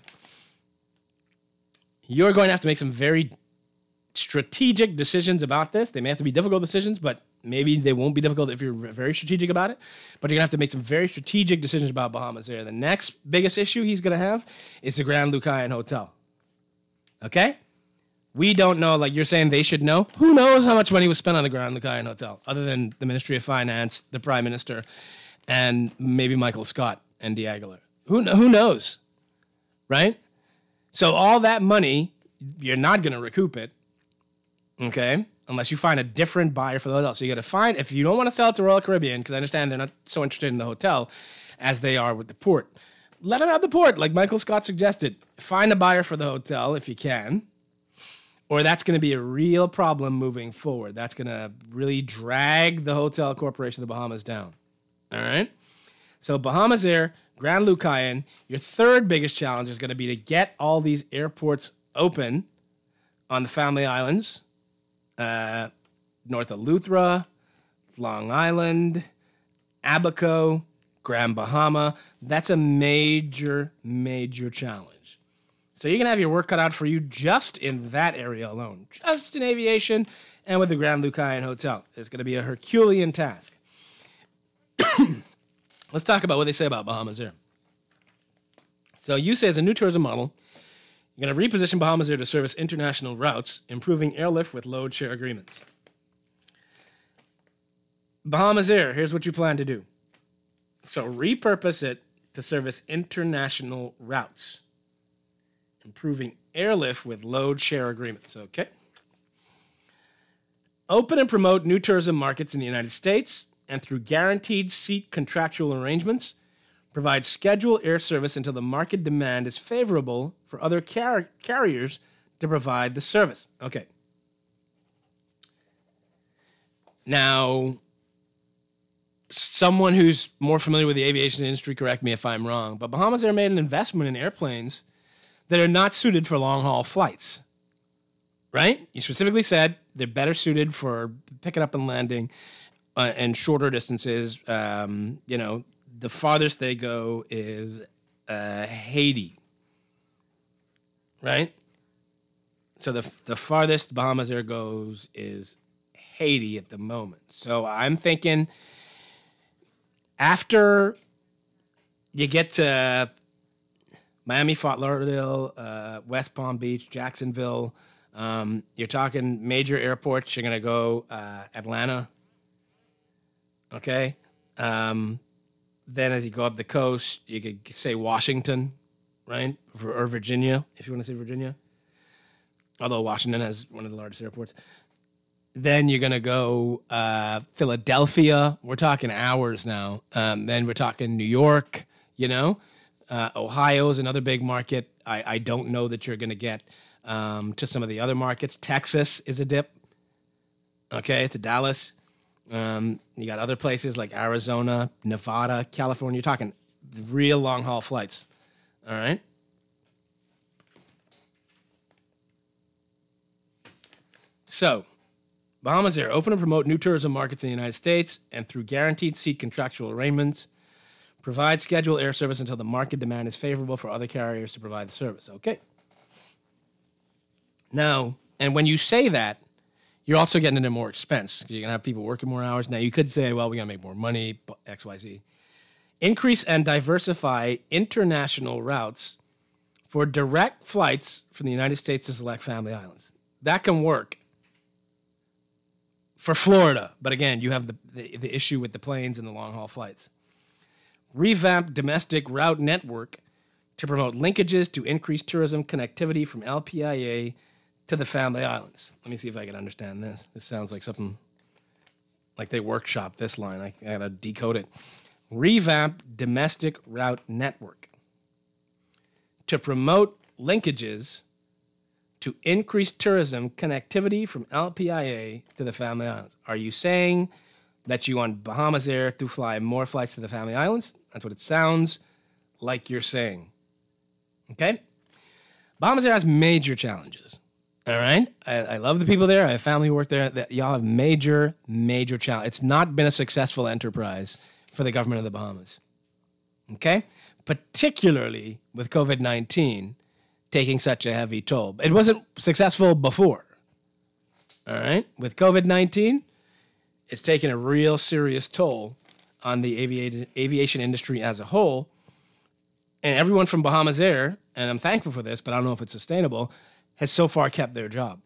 You're going to have to make some very strategic decisions about this. They may have to be difficult decisions, but maybe they won't be difficult if you're very strategic about it. But you're going to have to make some very strategic decisions about Bahamas Air. The next biggest issue he's going to have is the Grand Lucayan Hotel. Okay? We don't know, like you're saying they should know. Who knows how much money was spent on the Grand Lucayan Hotel, other than the Ministry of Finance, the Prime Minister, and maybe Michael Scott and Dee Aguilar. Who knows? Right? So all that money, you're not going to recoup it. Okay, unless you find a different buyer for the hotel. So you got to find, if you don't want to sell it to Royal Caribbean, because I understand they're not so interested in the hotel as they are with the port, let them have the port, like Michael Scott suggested. Find a buyer for the hotel if you can, or that's going to be a real problem moving forward. That's going to really drag the Hotel Corporation of the Bahamas down. All right? So Bahamas Air, Grand Lucayan, your third biggest challenge is going to be to get all these airports open on the Family Islands, north of Luthra, Long Island, Abaco, Grand Bahama. That's a major, major challenge. So you're going to have your work cut out for you just in that area alone, just in aviation and with the Grand Lucayan Hotel. It's going to be a Herculean task. Let's talk about what they say about Bahamas Air. So you say as a new tourism model, you're going to reposition Bahamas Air to service international routes, improving airlift with load share agreements. Bahamas Air, here's what you plan to do. So repurpose it to service international routes, Improving airlift with load share agreements. Okay. Open and promote new tourism markets in the United States and through guaranteed seat contractual arrangements, provide scheduled air service until the market demand is favorable for other carriers to provide the service. Okay. Now, someone who's more familiar with the aviation industry, correct me if I'm wrong, but Bahamas Air made an investment in airplanes that are not suited for long-haul flights, right? You specifically said they're better suited for picking up and landing and shorter distances. The farthest they go is Haiti, right? So the farthest Bahamas Air goes is Haiti at the moment. So I'm thinking after you get to Miami, Fort Lauderdale, West Palm Beach, Jacksonville, you're talking major airports. You're going to go Atlanta, okay? Then as you go up the coast, you could say Washington, right? Or Virginia, if you want to say Virginia. Although Washington has one of the largest airports. Then you're going to go Philadelphia. We're talking hours now. Then we're talking New York, Ohio is another big market. I don't know that you're going to get to some of the other markets. Texas is a dip, okay, to Dallas. You got other places like Arizona, Nevada, California. You're talking real long-haul flights, all right? So, Bahamas Air, open and promote new tourism markets in the United States and through guaranteed seat contractual arrangements, provide scheduled air service until the market demand is favorable for other carriers to provide the service. Okay. Now, and when you say that, you're also getting into more expense. You're going to have people working more hours. Now, you could say, well, we're going to make more money, X, Y, Z. Increase and diversify international routes for direct flights from the United States to select family islands. That can work for Florida. But again, you have the issue with the planes and the long-haul flights. Revamp domestic route network to promote linkages to increase tourism connectivity from LPIA to the family islands. Let me see if I can understand this. This sounds like something like they workshop this line. I got to decode it. Revamp domestic route network to promote linkages to increase tourism connectivity from LPIA to the family islands. Are you saying that you want Bahamas Air to fly more flights to the family islands? That's what it sounds like you're saying. Okay? Bahamas Air has major challenges. All right? I love the people there. I have family who work there. Y'all have major, major challenges. It's not been a successful enterprise for the government of the Bahamas. Okay? Particularly with COVID-19 taking such a heavy toll. It wasn't successful before. All right? With COVID-19, it's taken a real serious toll on the aviation industry as a whole. And everyone from Bahamas Air, and I'm thankful for this, but I don't know if it's sustainable, has so far kept their job.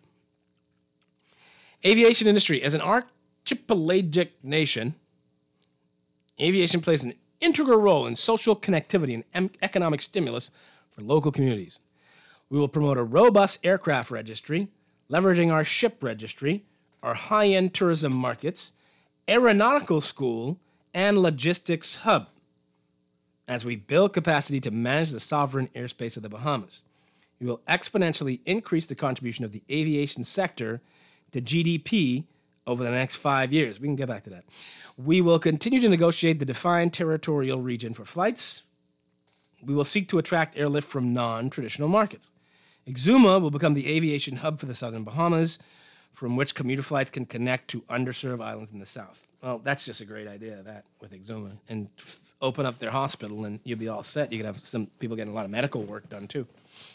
Aviation industry. As an archipelagic nation, aviation plays an integral role in social connectivity and economic stimulus for local communities. We will promote a robust aircraft registry, leveraging our ship registry, our high-end tourism markets, aeronautical school, and logistics hub as we build capacity to manage the sovereign airspace of the Bahamas. We will exponentially increase the contribution of the aviation sector to GDP over the next 5 years. We can get back to that. We will continue to negotiate the defined territorial region for flights. We will seek to attract airlift from non-traditional markets. Exuma will become the aviation hub for the southern Bahamas, from which commuter flights can connect to underserved islands in the south. Well, that's just a great idea, that, with Exuma. And open up their hospital and you'll be all set. You could have some people getting a lot of medical work done, too.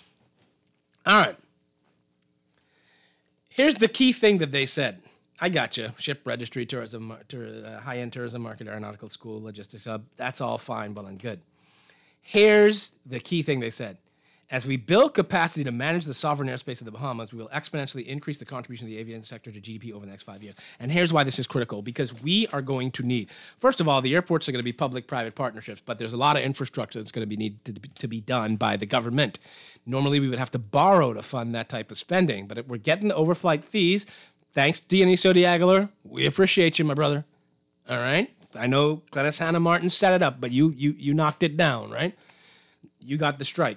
All right. Here's the key thing that they said. I got you. Ship registry, tourism, high-end tourism market, aeronautical school, logistics hub. That's all fine, well and good. Here's the key thing they said. As we build capacity to manage the sovereign airspace of the Bahamas, we will exponentially increase the contribution of the aviation sector to GDP over the next 5 years. And here's why this is critical, because we are going to need, first of all, the airports are going to be public-private partnerships, but there's a lot of infrastructure that's going to be needed to be done by the government. Normally, we would have to borrow to fund that type of spending, but if we're getting the overflight fees. Thanks, Dionisio de Aguilar. We appreciate you, my brother. All right? I know Glennis Hannah Martin set it up, but you knocked it down, right? You got the strike.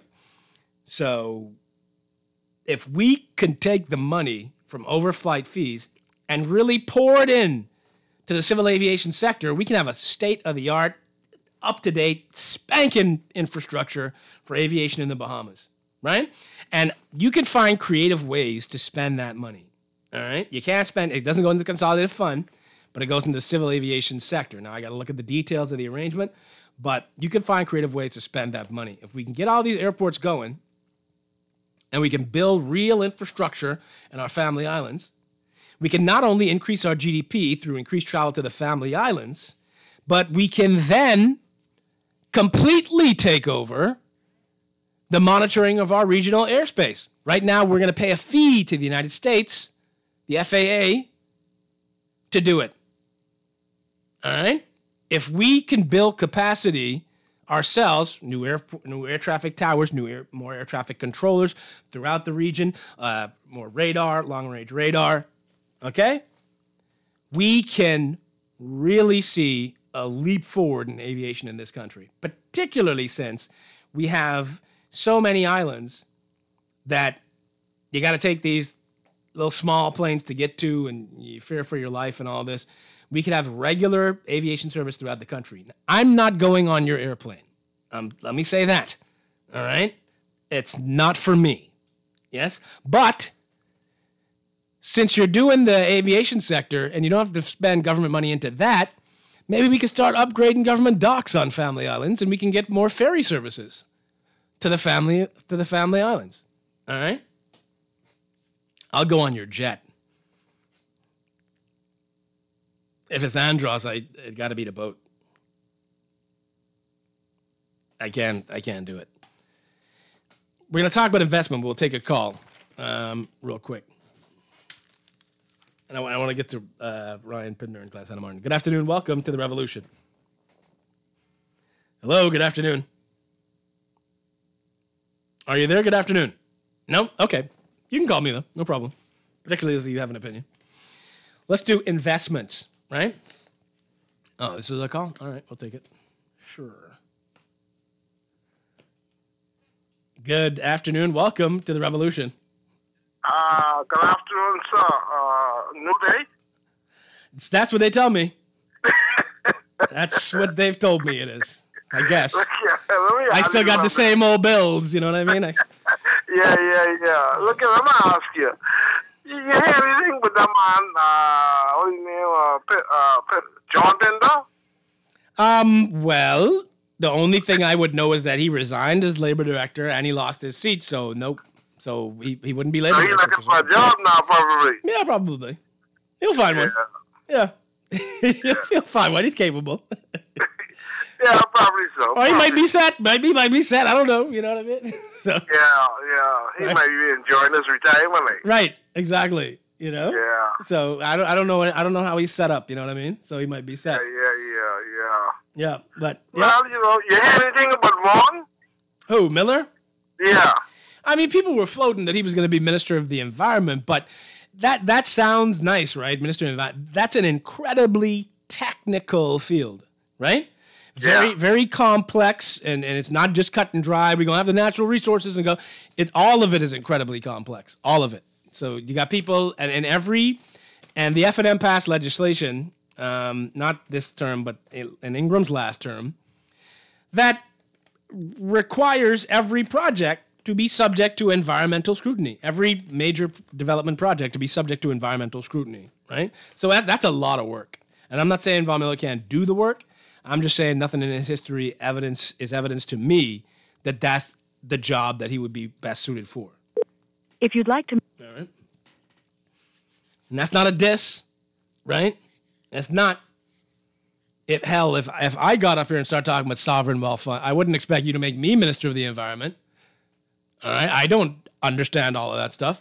So if we can take the money from overflight fees and really pour it in to the civil aviation sector, we can have a state-of-the-art, up-to-date, spanking infrastructure for aviation in the Bahamas, right? And you can find creative ways to spend that money, all right? You can't spend, it doesn't go into the consolidated fund, but it goes into the civil aviation sector. Now, I got to look at the details of the arrangement, but you can find creative ways to spend that money. If we can get all these airports going, and we can build real infrastructure in our family islands, we can not only increase our GDP through increased travel to the family islands, but we can then completely take over the monitoring of our regional airspace. Right now, we're going to pay a fee to the United States, the FAA, to do it. All right? If we can build capacity ourselves, new air traffic towers, more air traffic controllers throughout the region, more radar, long-range radar, okay? We can really see a leap forward in aviation in this country, particularly since we have so many islands that you got to take these little small planes to get to, and you fear for your life and all this. We could have regular aviation service throughout the country. I'm not going on your airplane. Let me say that, all right? It's not for me, yes? But since you're doing the aviation sector and you don't have to spend government money into that, maybe we can start upgrading government docks on family islands and we can get more ferry services to the family islands, all right? I'll go on your jet. If it's Andros, it got to be the boat. I can't do it. We're going to talk about investment, but we'll take a call real quick. And I want to get to Ryan Pidner and Glennis Hannah Martin. Good afternoon. Welcome to The Revolution. Hello. Good afternoon. Are you there? Good afternoon. No? Okay. You can call me, though. No problem. Particularly if you have an opinion. Let's do investments, right? Oh, this is a call? All right. We'll take it. Sure. Good afternoon. Welcome to The Revolution. Good afternoon, sir. New day? That's what they tell me. That's what they've told me it is, I guess. I still got the same old bills, you know what I mean? Yeah. Look, let me ask you. You hear anything with that man, what do you name, John Pinder? Well, the only thing I would know is that he resigned as labor director and he lost his seat, so nope. So he wouldn't be labor So director. he's looking for a job now, probably. Yeah, probably. He'll find one. Yeah. He'll find one. He's capable. Yeah, probably so. Or he might be set. Might be set. I don't know. You know what I mean? So. Yeah. He might be enjoying his retirement. Right. Exactly. You know? Yeah. So I don't know how he's set up, you know what I mean? So he might be set. Yeah, but Well, you hear anything about Vaughn? Who, Miller? Yeah. I mean, people were floating that he was going to be Minister of the Environment, but that sounds nice, right? Minister of the Environment. That's an incredibly technical field, right? Very complex, and it's not just cut and dry. We're going to have the natural resources and go. All of it is incredibly complex, all of it. So you got people, and the F&M passed legislation, not this term, but in Ingram's last term, that requires every project to be subject to environmental scrutiny. Every major development project to be subject to environmental scrutiny, right? So that's a lot of work. And I'm not saying Von Miller can't do the work. I'm just saying nothing in his history is evidence to me that that's the job that he would be best suited for. If you'd like to... All right. And that's not a diss, right? It's not. If I got up here and started talking about sovereign wealth fund, I wouldn't expect you to make me Minister of the Environment. All right, I don't understand all of that stuff.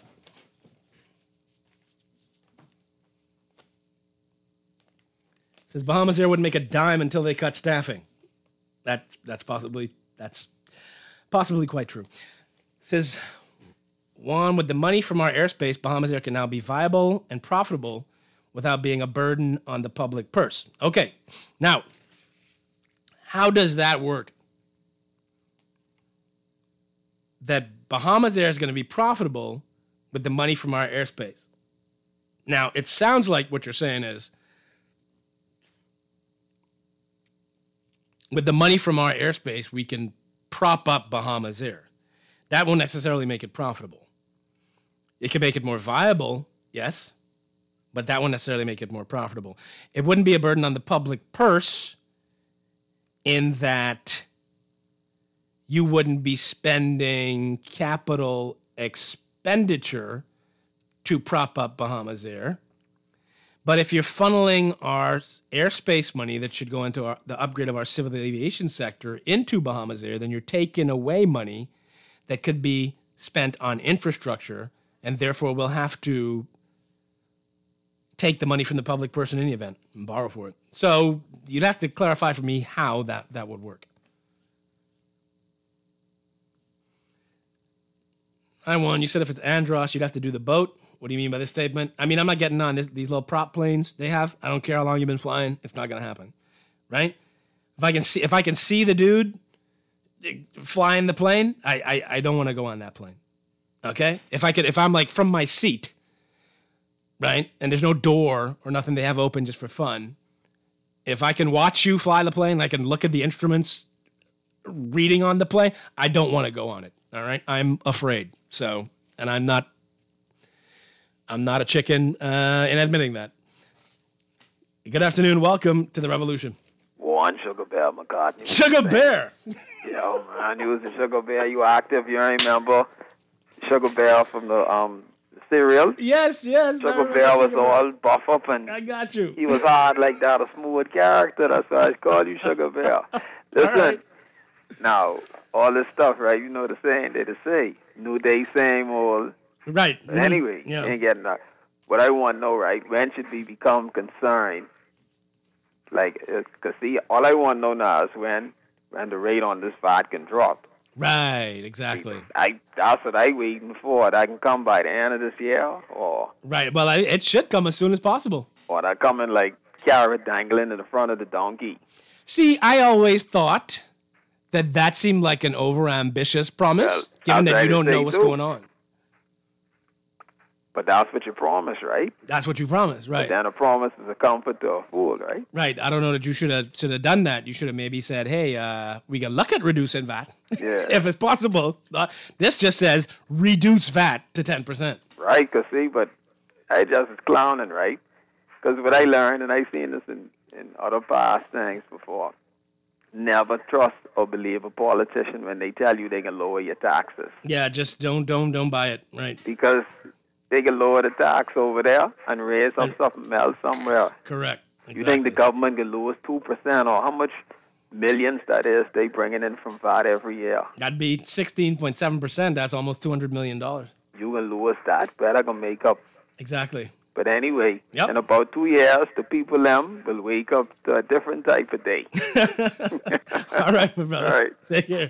It says Bahamas Air wouldn't make a dime until they cut staffing. That's possibly quite true. It says, Juan, with the money from our airspace, Bahamas Air can now be viable and profitable without being a burden on the public purse. Okay, now, how does that work? That Bahamas Air is going to be profitable with the money from our airspace. Now, it sounds like what you're saying is, with the money from our airspace, we can prop up Bahamas Air. That won't necessarily make it profitable. It can make it more viable, yes, but that won't necessarily make it more profitable. It wouldn't be a burden on the public purse in that you wouldn't be spending capital expenditure to prop up Bahamas Air. But if you're funneling our airspace money that should go into the upgrade of our civil aviation sector into Bahamas Air, then you're taking away money that could be spent on infrastructure, and therefore we'll have to take the money from the public purse in any event and borrow for it. So you'd have to clarify for me how that would work. Hi, Juan. You said if it's Andros, you'd have to do the boat. What do you mean by this statement? I mean, I'm not getting on these little prop planes they have. I don't care how long you've been flying. It's not going to happen, right? If I can see the dude flying the plane, I don't want to go on that plane. Okay? If I'm like from my seat, right? And there's no door or nothing they have open just for fun. If I can watch you fly the plane, I can look at the instruments reading on the plane. I don't want to go on it. All right? I'm afraid. So, and I'm not a chicken in admitting that. Good afternoon. Welcome to the Revolution. One Sugar Bear McCartney. Sugar Bear. Yo, man, you was a Sugar Bear. You active. You remember Sugar Bear from the cereal? Yes. Sugar Bear was all buff up and I got you. He was hard like that, a smooth character. That's why I called you Sugar Bear. Listen, now all this stuff, right? You know the saying they say, new day, same old. Right. But anyway, yeah. Ain't getting that. What I want to know, right? When should we become concerned? Like, cause see, all I want to know now is when the rate on this VAT can drop. Right. Exactly. That's what I waiting for. That can come by the end of this year, or right. Well, it should come as soon as possible. Or that coming like carrot dangling in the front of the donkey. See, I always thought that seemed like an overambitious promise, given that you don't know what's going on. But that's what you promised, right? That's what you promised, right? But then a promise is a comfort to a fool, right? Right. I don't know that you should have done that. You should have maybe said, hey, we can look at reducing VAT. Yeah. If it's possible. This just says reduce VAT to 10%. Right, because see, but I just is clowning, right? Because what I learned, and I've seen this in other past things before, never trust or believe a politician when they tell you they can lower your taxes. Yeah, just don't buy it, right? Because they can lower the tax over there and raise up something else somewhere. Correct. Exactly. You think the government can lose 2% or how much millions that is they bringing in from VAT every year? That'd be 16.7%. That's almost $200 million. You can lose that. Better can make up. Exactly. But anyway, in about 2 years, the people them will wake up to a different type of day. All right, my brother. All right. Take care.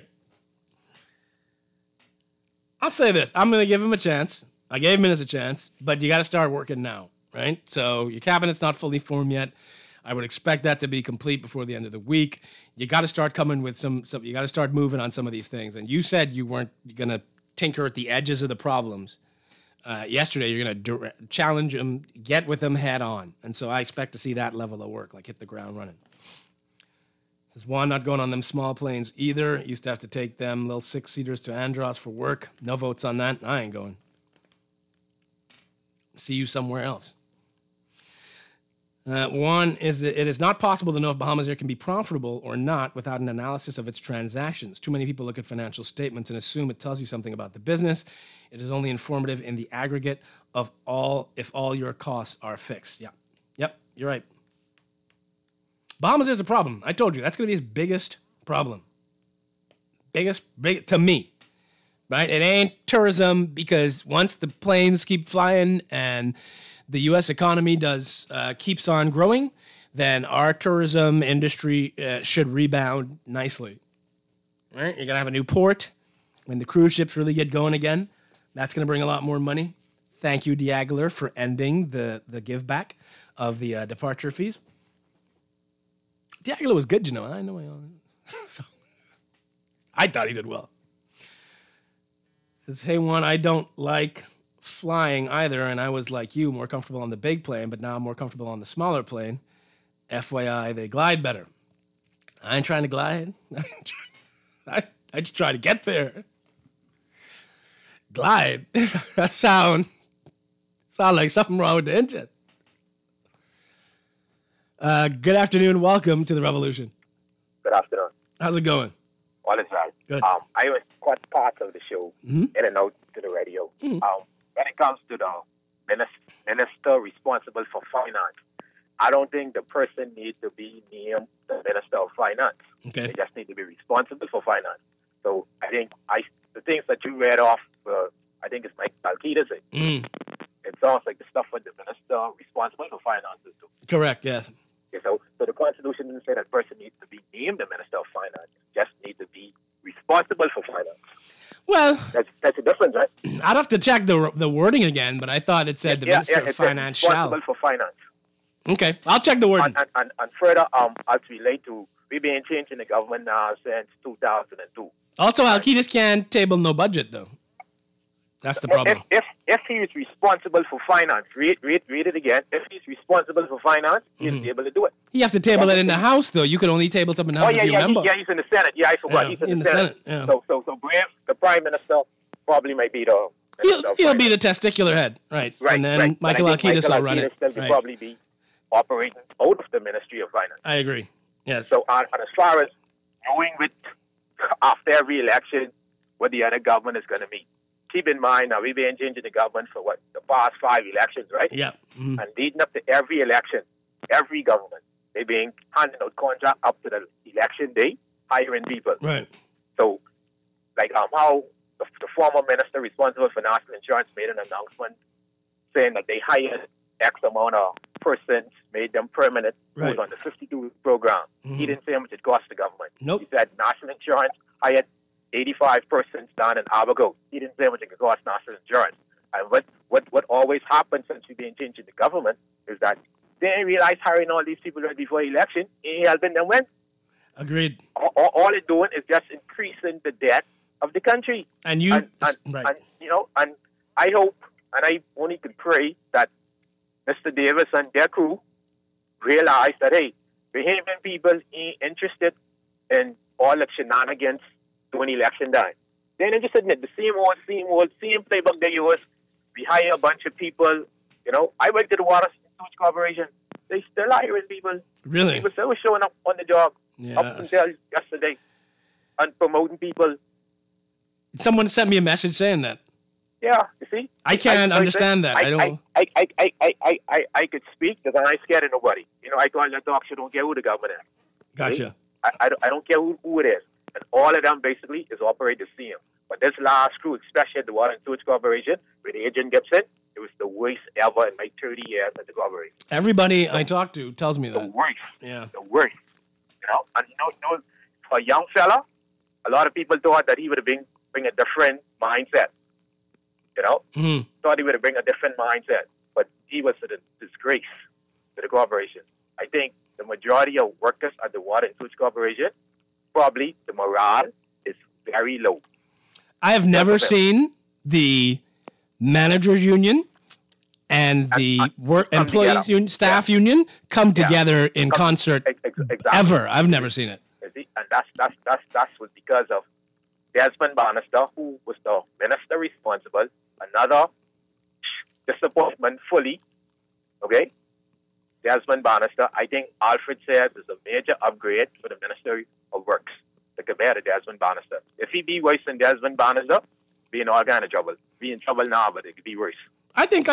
I'll say this. I'm going to give him a chance. I gave him a chance, but you got to start working now, right? So your cabinet's not fully formed yet. I would expect that to be complete before the end of the week. You got to start coming with some you got to start moving on some of these things. And you said you weren't going to tinker at the edges of the problems. Yesterday, you're going to challenge them, get with them head on. And so I expect to see that level of work, like hit the ground running. There's one not going on them small planes either. Used to have to take them little 6-seaters to Andros for work. No votes on that. I ain't going. See you somewhere else. One is it is not possible to know if Bahamas Air can be profitable or not without an analysis of its transactions. Too many people look at financial statements and assume it tells you something about the business. It is only informative in the aggregate of if all your costs are fixed. Yeah. Yep, you're right. Bahamas Air's a problem. I told you, that's going to be his biggest problem. To me. right? It ain't tourism, because once the planes keep flying and the U.S. economy keeps on growing, then our tourism industry should rebound nicely. Right? You're going to have a new port. When the cruise ships really get going again, that's going to bring a lot more money. Thank you, Diagler, for ending the give back of the departure fees. Diagler was good, you know. I know. I thought he did well. Says, hey, Juan, I don't like flying either, and I was like you, more comfortable on the big plane, but now I'm more comfortable on the smaller plane. FYI, they glide better. I ain't trying to glide. I just try to get there. Glide. That sound like something wrong with the engine. Good afternoon. Welcome to the Revolution. Good afternoon. How's it going? All is right. Good. I was quite part of the show, in and out to the radio. When it comes to the minister responsible for finance, I don't think the person needs to be named the Minister of Finance. Okay. They just need to be responsible for finance. So I think the things that you read off, I think it's Mike Alkidas. It sounds like the stuff for the Minister responsible for finances too. Correct, yes. Okay, so the Constitution didn't say that person needs to be named the Minister of Finance. Just need to be responsible for finance. Well, that's a difference, right? I'd have to check the wording again, but I thought it said the Minister of Finance shall. Responsible for finance. Okay, I'll check the wording. And further, as relate to, we've been changing the government now since 2002. Also, Alkidas can't table no budget, though. That's the problem. If he is responsible for finance, read it again. If he's responsible for finance, he'll be able to do it. You have to table it in the House, though. You can only table something in the House if you're a member. Yeah, he's in the Senate. Yeah, I forgot. He's in the Senate. Yeah. So Graham, the Prime Minister, probably might be the... He'll be the testicular head, right? And then Michael Alkidas will run it. He'll probably be operating out of the Ministry of Finance. I agree. Yes. So, and as far as knowing after every election what the other government is going to meet, keep in mind now we've been changing the government for the past 5 elections, right? Yeah. Mm-hmm. And leading up to every election, every government, they've been handing out contracts up to the election day, hiring people. Right. So, like how the former minister responsible for national insurance made an announcement saying that they hired X amount of persons, made them permanent, was on the 52 program. Mm-hmm. He didn't say how much it cost the government. Nope. He said national insurance hired 85 persons down in Abago. He didn't say how much it could cost national insurance. And what always happens since we've been changing the government is that they didn't realize hiring all these people right before election ain't helping them win. Agreed. All it's doing is just increasing the debt of the country. And and I hope, and I only could pray that Mr. Davis and their crew realize that, hey, Bahamian people ain't interested in all the shenanigans during election time. They're interested in it. The same playbook they use. We hire a bunch of people. You know, I worked at the Water Sewage Corporation. They still hiring people. Really? People still showing up on the job Yeah. up until yesterday and promoting people. Someone sent me a message saying that. Yeah, you see? I can't understand that. I don't. I could speak because I'm not scared of nobody. You know, I call the dog, so don't care who the government is. Gotcha. I don't care who it is. And all of them basically is operate the same. But this last crew, especially at the Water and Sewage Corporation, with Agent Gibson, it was the worst ever in my 30 years at the corporation. Everybody I talk to tells me that. The worst. Yeah. The worst. You know, and you know, for a young fella, a lot of people thought that he would bring a different mindset. You know, thought he would bring a different mindset, but he was a disgrace to the corporation. I think the majority of workers at the Water and Sewage Corporation, probably the morale is very low. I have never seen the managers union and the employees union, staff union come together in concert. Exactly. Ever. I've never seen it. And that was because of Desmond Bannister, who was the minister responsible. Another disappointment fully. Okay? Desmond Bannister, I think Alfred says is a major upgrade for the Ministry of Works to compare to Desmond Bannister. If he be worse than Desmond Bannister, be in all kind of trouble. Be in trouble now, but it could be worse. I think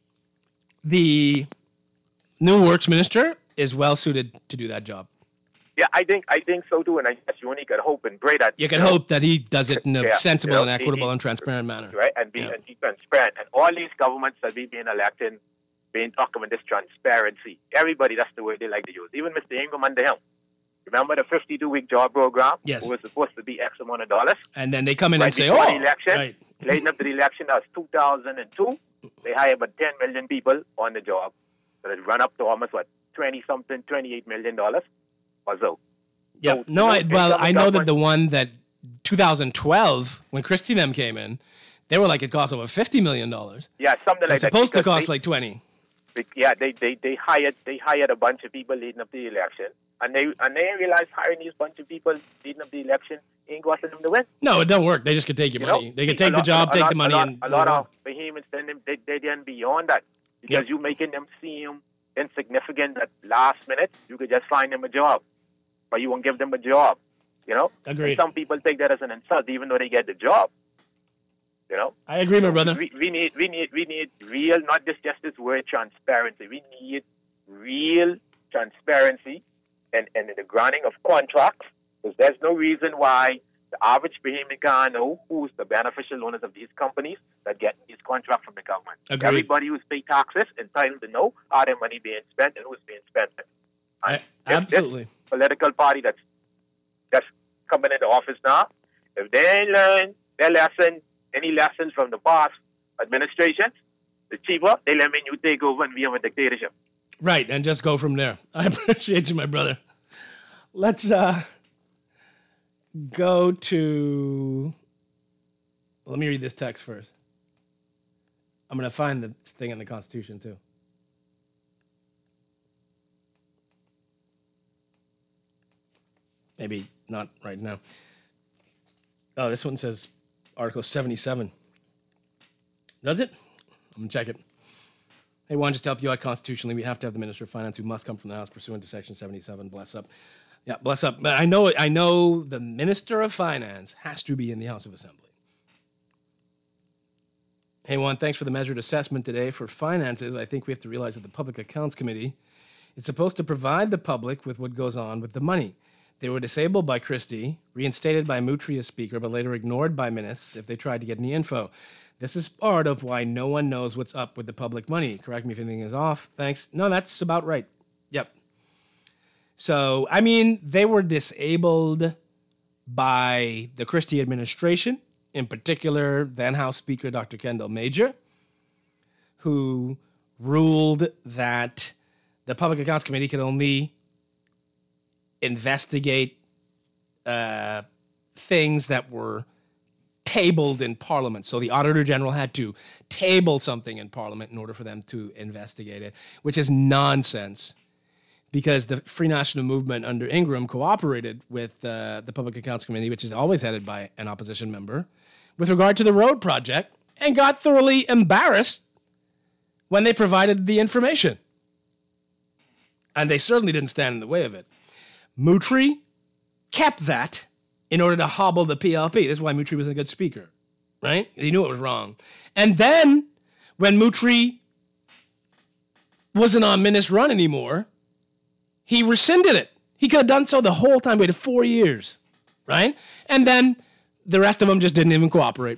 the new works minister is well suited to do that job. Yeah, I think so too, and I guess you only could hope and pray that You can hope that he does it in a sensible and he- equitable and transparent manner. right, and be transparent. And all these governments that we've been electing, being talking about this transparency. Everybody, that's the word they like to use. Even Mr. Ingram under him. Remember the 52-week job program? Yes. It was supposed to be X amount of dollars. And then they come in and say, before oh, the election, right. leading up to the election, that was 2002. They hired about 10 million people on the job. So it run up to almost, 20-something, $28 million or so. Yeah, So, no, you know, I know that government- the one that 2012, when Christie them came in, they were like, it cost over $50 million. Yeah, something like It's that. supposed to because cost they- like 20. Yeah, they hired a bunch of people leading up to the election, and they realized hiring these bunch of people leading up to the election ain't costing them to win. No, it don't work. They just could take your You money. know, They could a take the lot- job, a take lot- the money, a lot, and a lot of behemoths they then beyond that because you making them seem insignificant at last minute. You could just find them a job, but you won't give them a job. You know, Agreed. And some people take that as an insult, even though they get the job. You know, I agree, my brother. We need real, not just this word transparency. We need real transparency and the granting of contracts, because there's no reason why the average behemoth can't know who's the beneficial owners of these companies that get these contracts from the government. Agreed. Everybody who's paid taxes entitled to know how their money being spent and who's being spent it. And Absolutely. This political party that's coming into office now, if they ain't learned their lesson, any lessons from the past administrations, the cheaper they let you take over and we have a dictatorship. Right, and just go from there. I appreciate you, my brother. Let's go to... Let me read this text first. I'm going to find the thing in the Constitution, too. Maybe not right now. Oh, this one says Article 77. Does it? I'm going to check it. Hey, Juan, just to help you out constitutionally, we have to have the Minister of Finance who must come from the House pursuant to Section 77. Bless up. Yeah, bless up. But I know the Minister of Finance has to be in the House of Assembly. Hey, Juan, thanks for the measured assessment today. For finances, I think we have to realize that the Public Accounts Committee is supposed to provide the public with what goes on with the money. They were disabled by Christie, reinstated by Moutrie as Speaker, but later ignored by ministers if they tried to get any info. This is part of why no one knows what's up with the public money. Correct me if anything is off. Thanks. No, that's about right. Yep. So, I mean, they were disabled by the Christie administration, in particular, then House Speaker Dr. Kendall Major, who ruled that the Public Accounts Committee could only investigate things that were tabled in Parliament. So the Auditor General had to table something in Parliament in order for them to investigate it, which is nonsense because the Free National Movement under Ingram cooperated with the Public Accounts Committee, which is always headed by an opposition member, with regard to the road project and got thoroughly embarrassed when they provided the information. And they certainly didn't stand in the way of it. Moutrie kept that in order to hobble the PLP. This is why Moutrie was a good speaker, right? He knew it was wrong. And then when Moutrie wasn't on Minister Run anymore, he rescinded it. He could have done so the whole time. Waited 4 years, right? And then the rest of them just didn't even cooperate.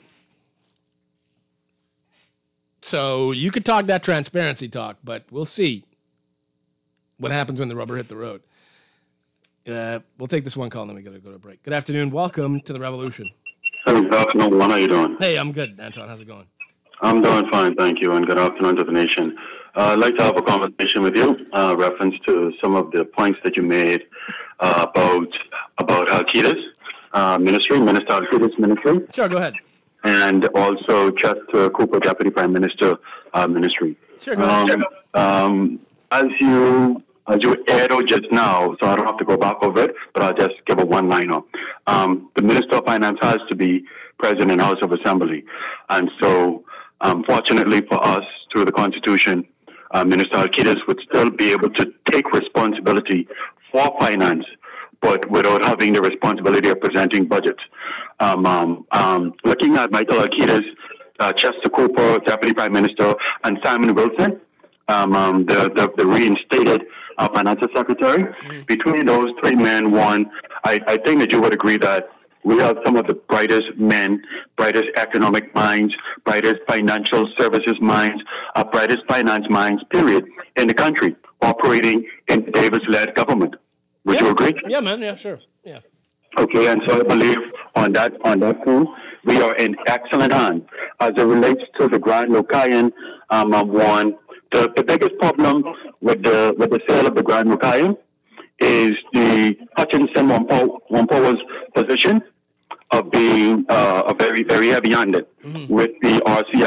So you could talk that transparency talk, but we'll see what happens when the rubber hit the road. We'll take this one call and then we got to go to break. Good afternoon. Welcome to the Revolution. Hey, good afternoon, Juan. How you doing? Hey, I'm good, Anton. How's it going? I'm doing fine, thank you, and good afternoon to the nation. I'd like to have a conversation with you, reference to some of the points that you made about Al-Qaeda's ministry, Minister Al-Qaeda's ministry. Sure, go ahead. And also Chester Cooper, Deputy Prime Minister ministry. Sure, go ahead. As you aired out just now, so I don't have to go back over it, but I'll just give a one-liner. The Minister of Finance has to be present in House of Assembly. And so, fortunately for us, through the Constitution, Minister Al-Qaedas would still be able to take responsibility for finance, but without having the responsibility of presenting budgets. Looking at Michael Al-Qaedas, Chester Cooper, Deputy Prime Minister, and Simon Wilson, the reinstated our financial secretary. Between those three men, I think that you would agree that we have some of the brightest men, brightest economic minds, brightest financial services minds, brightest finance minds, period, in the country, operating in the Davis-led government. Would you agree? Yeah, man. Yeah, sure. Yeah. Okay, and so I believe on that point, we are in excellent hands. As it relates to the Grand Locayan one, the biggest problem with the sale of the Grand Locayan is the Hutchinson Whampoa's position of being a very, very heavy-handed with the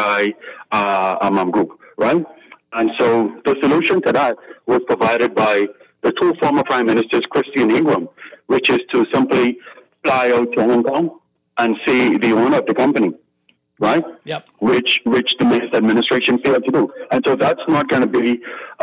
RCI group, right? And so the solution to that was provided by the two former prime ministers, Christie and Ingram, which is to simply fly out to Hong Kong and see the owner of the company, right? Yep. Which the Minist administration failed to do, and so that's not going to be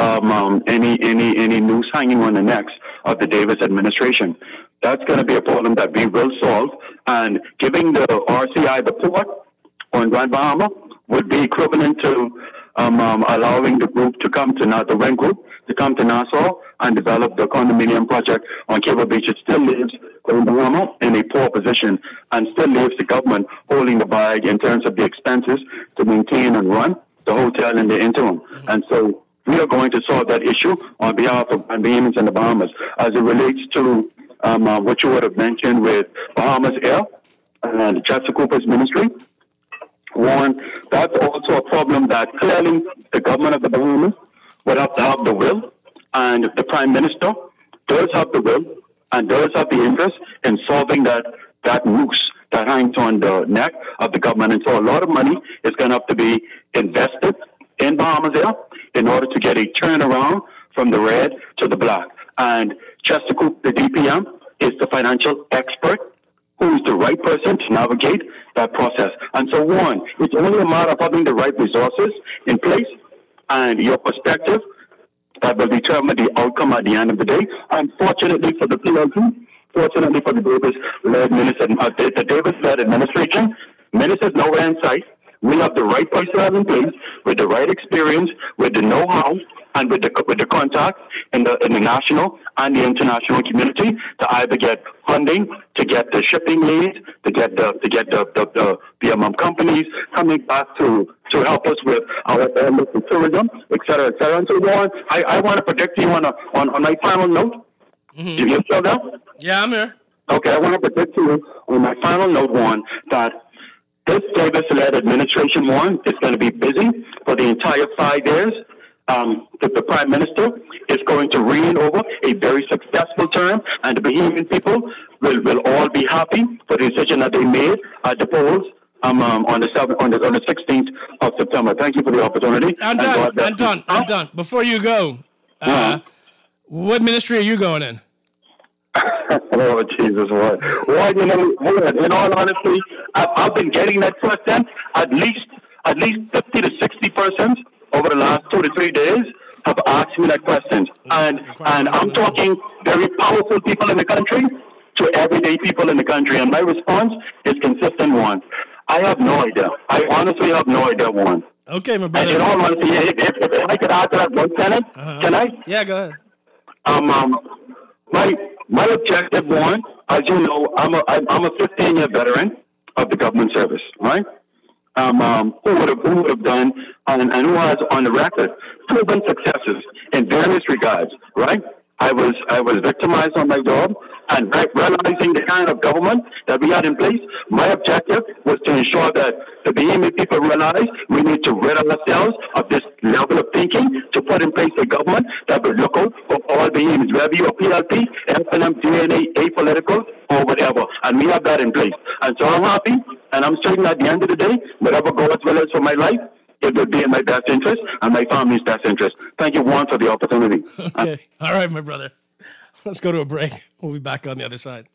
any noose hanging on the necks of the Davis administration. That's going to be a problem that we will solve, and giving the RCI the port on Grand Bahama would be equivalent to allowing the group to come to the Wen Group to come to Nassau and develop the condominium project on Cable Beach. It still leaves Grand Bahama in a poor position and still leaves the government holding the bag in terms of the expenses to maintain and run the hotel in the interim. And so we are going to solve that issue on behalf of Bahamians and the Bahamas. As it relates to what you would have mentioned with Bahamas Air and Chester Cooper's ministry, one, that's also a problem that clearly the government of the Bahamas would have to have the will, and the Prime Minister does have the will and does have the interest in solving that noose that hangs on the neck of the government. And so a lot of money is going to have to be invested in Bahamas Air in order to get a turnaround from the red to the black. And Chester Cooper, the DPM, is the financial expert who is the right person to navigate that process. And so, one, it's only a matter of having the right resources in place and your perspective that will determine the outcome at the end of the day. Unfortunately for the PLC, fortunately for the Davis-led administration, ministers nowhere in sight. We have the right personnel in place with the right experience, with the know-how, and with the contacts in the national and the international community to either get funding, to get the shipping leads, to get the companies coming back to help us with our local tourism, et cetera, et cetera. And so on. I want to predict you on my final note. Mm-hmm. You still there? Yeah, I'm here. Okay, I want to predict you on my final note, one, that this Davis-led administration, one, is going to be busy for the entire 5 years. The Prime Minister is going to reign over a very successful term, and the Bahamian people will all be happy for the decision that they made at the polls on the 16th of September. Thank you for the opportunity. I'm done. Before you go, what ministry are you going in? Oh, Jesus, what? Well, in all honesty, I've been getting that question at least 50 to 60% over the last 2 to 3 days have asked me that question. And I'm talking very powerful people in the country to everyday people in the country. And my response is consistent, one. I have no idea. I honestly have no idea, one. Okay, my brother. And in all honesty, if I could answer that 1 sentence, can I? Yeah, go ahead. My objective, one, as you know, I'm a 15-year veteran of the government service, right? Who would have done and who has on the record proven successes in various regards, right? I was victimized on my job, and realizing the kind of government that we had in place, my objective was to ensure that the Bahamian people realize we need to rid ourselves of this level of thinking to put in place a government that would look out for all Bahamians, whether you're PLP, FNM, DNA, apolitical, or whatever. And we have that in place. And so I'm happy, and I'm certain at the end of the day, whatever God's will is for my life, it would be in my best interest and my family's best interest. Thank you, Juan, for the opportunity. Okay. All right, my brother. Let's go to a break. We'll be back on the other side.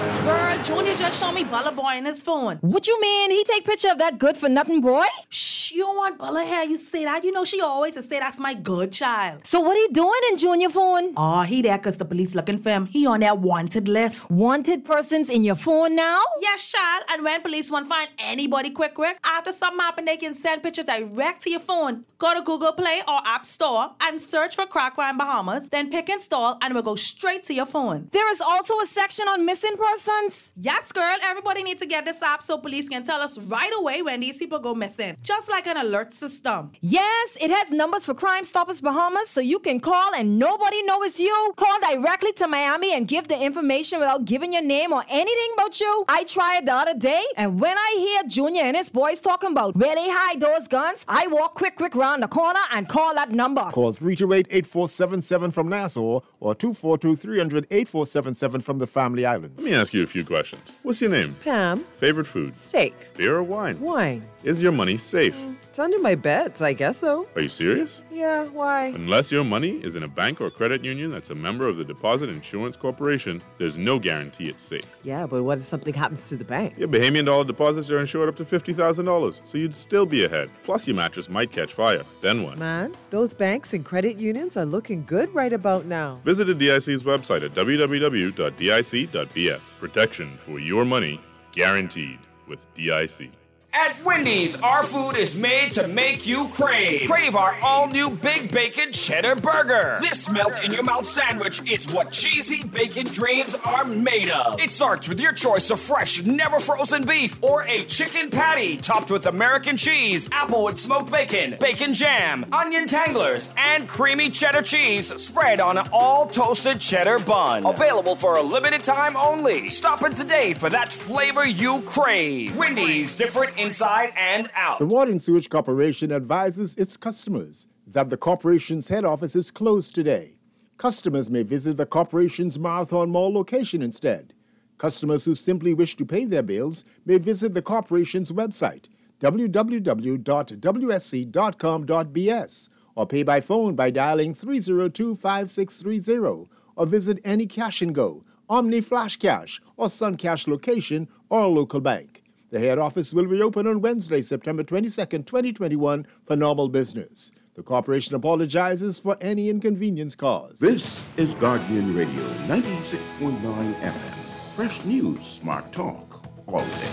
Girl, Junior just showed me Bella Boy in his phone. What you mean? He take picture of that good-for-nothing boy? Shh, you don't want Bella hair, you say that. You know she always say that's my good child. So what he doing in Junior phone? Oh, he there because the police looking for him. He on their wanted list. Wanted persons in your phone now? Yes, child. And when police want to find anybody quick, after something happen, they can send pictures direct to your phone. Go to Google Play or App Store and search for Crack Crime Bahamas, then pick install and it will go straight to your phone. There is also a section on missing persons? Yes, girl. Everybody needs to get this app so police can tell us right away when these people go missing. Just like an alert system. Yes, it has numbers for Crime Stoppers Bahamas so you can call and nobody knows it's you. Call directly to Miami and give the information without giving your name or anything about you. I tried the other day, and when I hear Junior and his boys talking about where they hide those guns, I walk quick round the corner and call that number. Call 328-8477 from Nassau or 242-300-8477 from the Family Islands. Let me ask you a few questions. What's your name? Pam. Favorite food? Steak. Beer or wine? Wine. Is your money safe? It's under my bed, so I guess so. Are you serious? Yeah, why? Unless your money is in a bank or credit union that's a member of the Deposit Insurance Corporation, there's no guarantee it's safe. Yeah, but what if something happens to the bank? Your Bahamian dollar deposits are insured up to $50,000, so you'd still be ahead. Plus, your mattress might catch fire. Then what? Man, those banks and credit unions are looking good right about now. Visit the DIC's website at www.dic.bs. Protection for your money, guaranteed with DIC. At Wendy's, our food is made to make you crave. Crave our all-new Big Bacon Cheddar Burger. This melt-in-your-mouth sandwich is what cheesy bacon dreams are made of. It starts with your choice of fresh, never-frozen beef or a chicken patty topped with American cheese, applewood smoked bacon, bacon jam, onion tanglers, and creamy cheddar cheese spread on an all-toasted cheddar bun. Available for a limited time only. Stop in today for that flavor you crave. Wendy's, different inside and out. The Water and Sewage Corporation advises its customers that the corporation's head office is closed today. Customers may visit the corporation's Marathon Mall location instead. Customers who simply wish to pay their bills may visit the corporation's website, www.wsc.com.bs, or pay by phone by dialing 302-5630, or visit any Cash and Go, Omni Flash Cash, or Sun Cash location or local bank. The head office will reopen on Wednesday, September 22nd, 2021 for normal business. The corporation apologizes for any inconvenience caused. This is Guardian Radio 96.9 FM. Fresh news, smart talk, all day.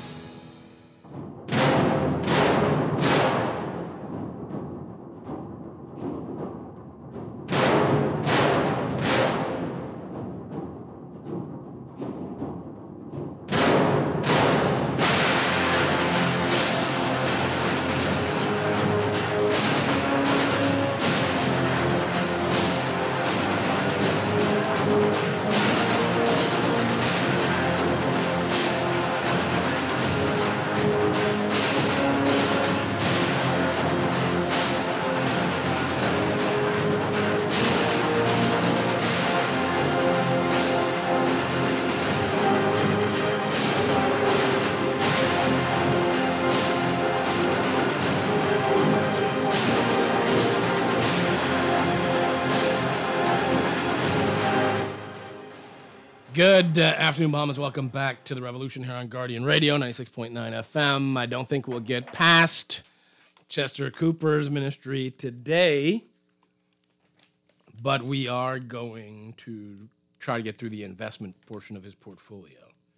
Good afternoon, Bahamas. Welcome back to the Revolution here on Guardian Radio, 96.9 FM. I don't think we'll get past Chester Cooper's ministry today, but we are going to try to get through the investment portion of his portfolio.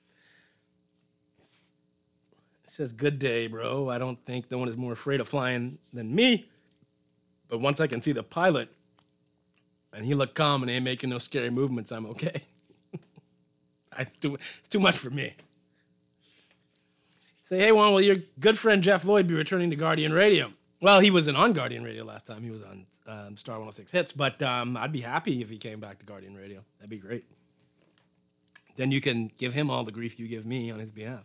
It says, good day, bro. I don't think no one is more afraid of flying than me, but once I can see the pilot and he look calm and ain't making no scary movements, I'm okay. It's too much for me. Say, hey, Juan, will your good friend Jeff Lloyd be returning to Guardian Radio? Well, he wasn't on Guardian Radio last time. He was on Star 106 Hits, but I'd be happy if he came back to Guardian Radio. That'd be great. Then you can give him all the grief you give me on his behalf.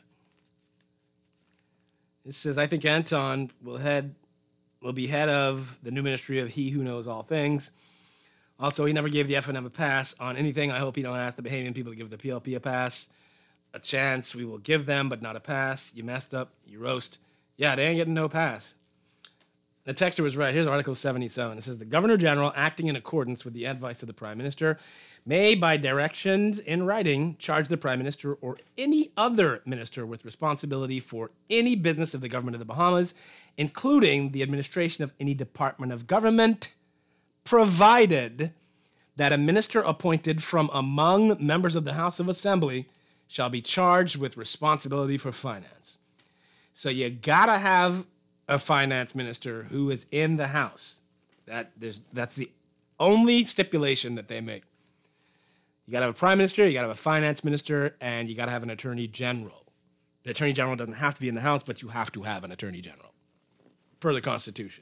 It says, I think Anton will be head of the new ministry of He Who Knows All Things. Also, he never gave the FNM a pass on anything. I hope he don't ask the Bahamian people to give the PLP a pass. A chance we will give them, but not a pass. You messed up. You roast. Yeah, they ain't getting no pass. The texter was right. Here's Article 77. It says the Governor General, acting in accordance with the advice of the Prime Minister, may, by directions in writing, charge the Prime Minister or any other minister with responsibility for any business of the government of the Bahamas, including the administration of any department of government, provided that a minister appointed from among members of the House of Assembly shall be charged with responsibility for finance. So you gotta have a finance minister who is in the House. That's the only stipulation that they make. You got to have a prime minister, you got to have a finance minister, and you got to have an attorney general. The attorney general doesn't have to be in the House, but you have to have an attorney general per the Constitution.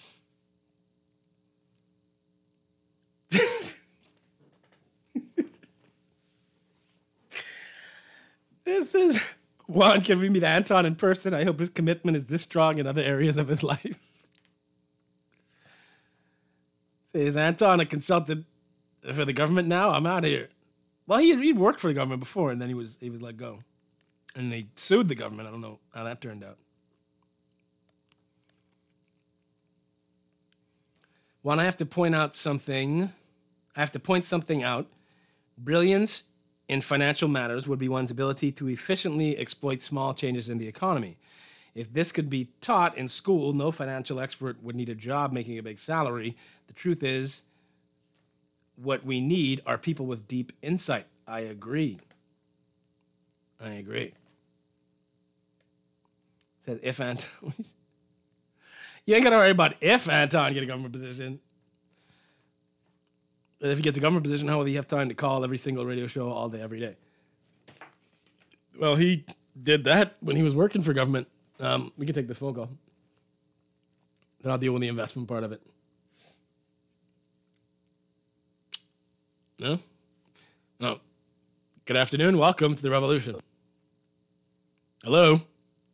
This is Juan can we meet Anton in person? I hope his commitment is this strong in other areas of his life. Say, is Anton a consultant for the government now? I'm out of here. Well, he'd worked for the government before, and then he was let go. And they sued the government. I don't know how that turned out. Juan, I have to point something out. Brilliance in financial matters would be one's ability to efficiently exploit small changes in the economy. If this could be taught in school, no financial expert would need a job making a big salary. The truth is, what we need are people with deep insight. I agree. Says if Anton. You ain't got to worry about if Anton get a government position. But if he gets a government position, how will he have time to call every single radio show all day, every day? Well, he did that when he was working for government. We can take this phone call. Then I'll deal with the investment part of it. No? No. Good afternoon. Welcome to the revolution. Hello?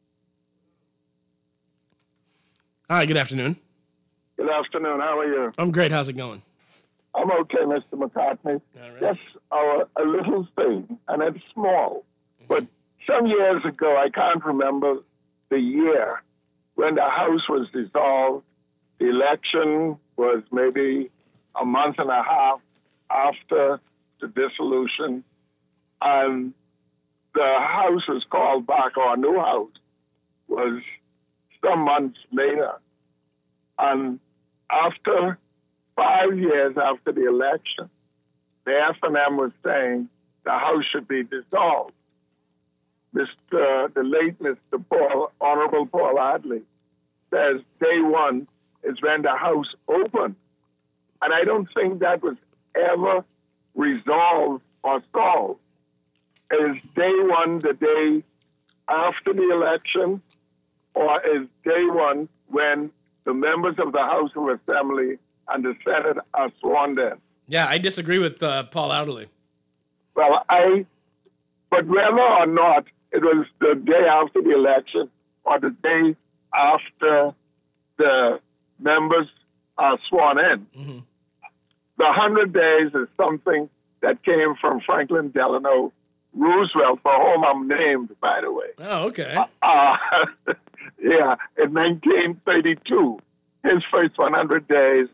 Hi, good afternoon. Good afternoon. How are you? I'm great. How's it going? I'm okay, Mr. McCartney. Just a little thing, and it's small. But some years ago, I can't remember the year, when the House was dissolved, the election was maybe a month and a half after the dissolution, and the House was called back, or a new House was some months later. And after 5 years after the election, the FNM was saying the House should be dissolved. The late Mr. Honorable Paul Adley says day one is when the House opened. And I don't think that was ever resolved or solved. Is day one the day after the election, or is day one when the members of the House of Assembly and the Senate are sworn in? Yeah, I disagree with Paul Adley. Well, but whether or not it was the day after the election or the day after the members are sworn in, the 100 days is something that came from Franklin Delano Roosevelt, for whom I'm named, by the way. Oh, okay. Yeah, in 1932, his first 100 days,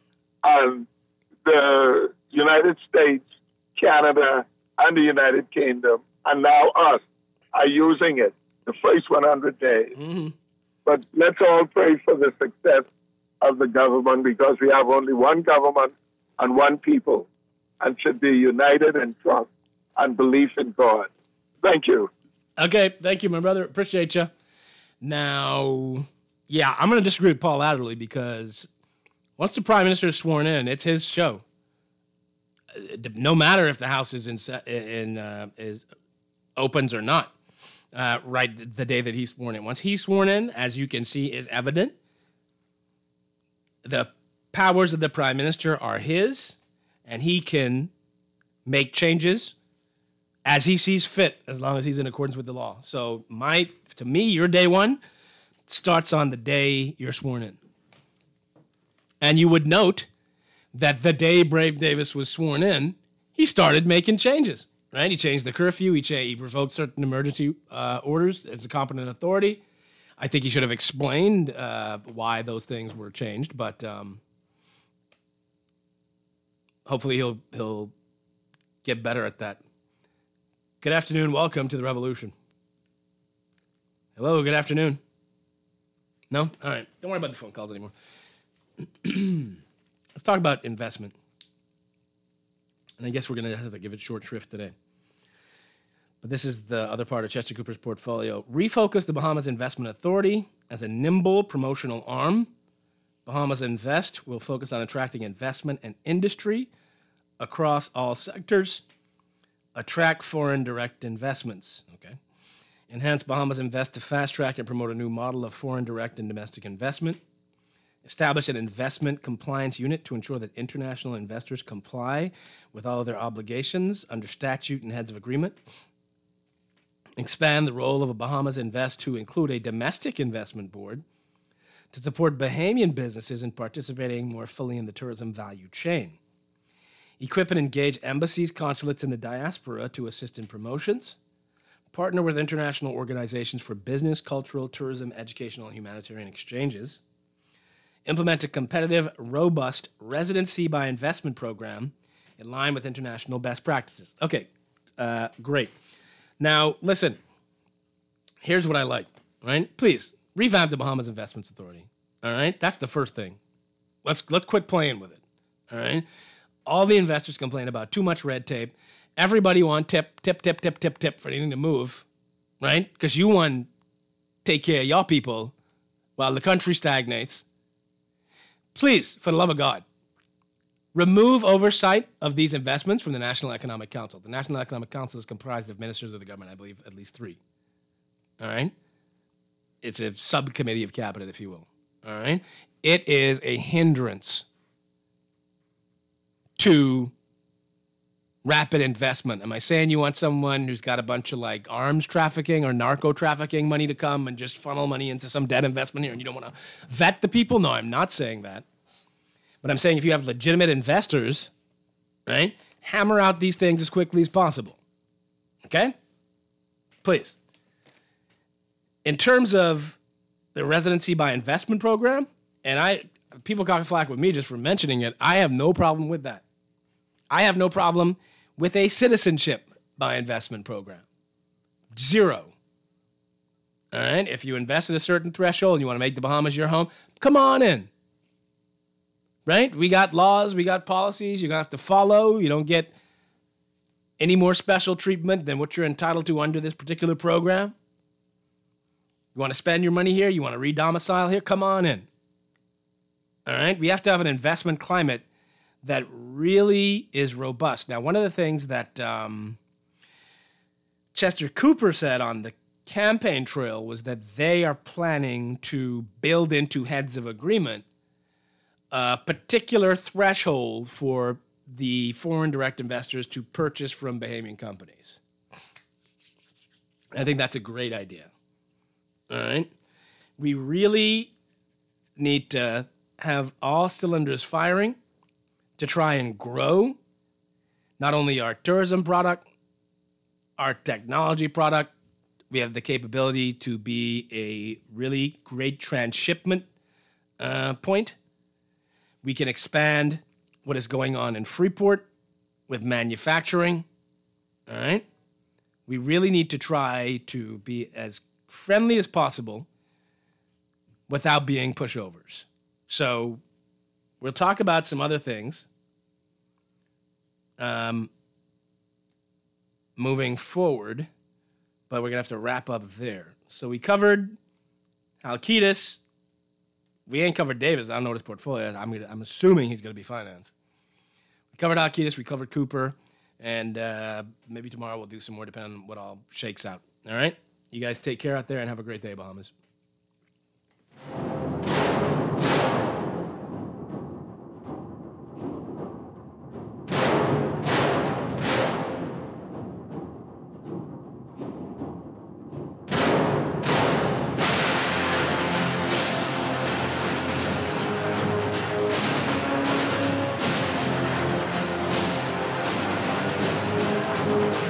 the United States, Canada, and the United Kingdom, and now us, are using it, the first 100 days. But let's all pray for the success of the government, because we have only one government and one people, and should be united in trust and belief in God. Thank you. Okay, thank you, my brother. Appreciate you. Now, yeah, I'm going to disagree with Paul Adderley, because once the Prime Minister is sworn in, it's his show. No matter if the House is opens or not, right the day that he's sworn in. Once he's sworn in, as you can see is evident, the powers of the Prime Minister are his, and he can make changes as he sees fit, as long as he's in accordance with the law. So to me, your day one starts on the day you're sworn in. And you would note that the day Brave Davis was sworn in, he started making changes, right? He changed the curfew. He revoked certain emergency orders as a competent authority. I think he should have explained why those things were changed, but hopefully he'll get better at that. Good afternoon. Welcome to the Revolution. Hello. Good afternoon. No? All right. Don't worry about the phone calls anymore. Let's talk about investment. And I guess we're going to have to give it short shrift today. But this is the other part of Chester Cooper's portfolio. Refocus the Bahamas Investment Authority as a nimble promotional arm. Bahamas Invest will focus on attracting investment and industry across all sectors. Attract foreign direct investments. Okay. Enhance Bahamas Invest to fast track and promote a new model of foreign direct and domestic investment. Establish an investment compliance unit to ensure that international investors comply with all of their obligations under statute and heads of agreement. Expand the role of a Bahamas Invest to include a domestic investment board to support Bahamian businesses in participating more fully in the tourism value chain. Equip and engage embassies, consulates in the diaspora to assist in promotions. Partner with international organizations for business, cultural, tourism, educational, and humanitarian exchanges. Implement a competitive, robust residency by investment program in line with international best practices. Okay, great. Now, listen, here's what I like, right? Please, revamp the Bahamas Investments Authority, all right? That's the first thing. Let's quit playing with it, all right? All the investors complain about too much red tape. Everybody want tip for anything to move, right? Because you want to take care of your people while the country stagnates. Please, for the love of God, remove oversight of these investments from the National Economic Council. The National Economic Council is comprised of ministers of the government, I believe at least 3. All right? It's a subcommittee of cabinet, if you will. All right? It is a hindrance to rapid investment. Am I saying you want someone who's got a bunch of like arms trafficking or narco trafficking money to come and just funnel money into some debt investment here and you don't want to vet the people? No, I'm not saying that. But I'm saying if you have legitimate investors, right, hammer out these things as quickly as possible. Okay? Please. In terms of the residency by investment program, and people got flack with me just for mentioning it, I have no problem with that. I have no problem with a citizenship by investment program. 0. All right? If you invest at a certain threshold and you want to make the Bahamas your home, come on in. Right? We got laws, we got policies you're going to have to follow. You don't get any more special treatment than what you're entitled to under this particular program. You want to spend your money here? You want to re-domicile here? Come on in. All right? We have to have an investment climate that really is robust. Now, one of the things that Chester Cooper said on the campaign trail was that they are planning to build into heads of agreement a particular threshold for the foreign direct investors to purchase from Bahamian companies. I think that's a great idea. All right? We really need to have all cylinders firing to try and grow not only our tourism product, our technology product. We have the capability to be a really great transshipment point. We can expand what is going on in Freeport with manufacturing. All right? We really need to try to be as friendly as possible without being pushovers. So we'll talk about some other things moving forward, but we're going to have to wrap up there. So we covered Halkitis. We ain't covered Davis. I don't know what his portfolio is. I'm assuming he's going to be financed. We covered Halkitis. We covered Cooper. And maybe tomorrow we'll do some more depending on what all shakes out. All right? You guys take care out there and have a great day, Bahamas. Thank you.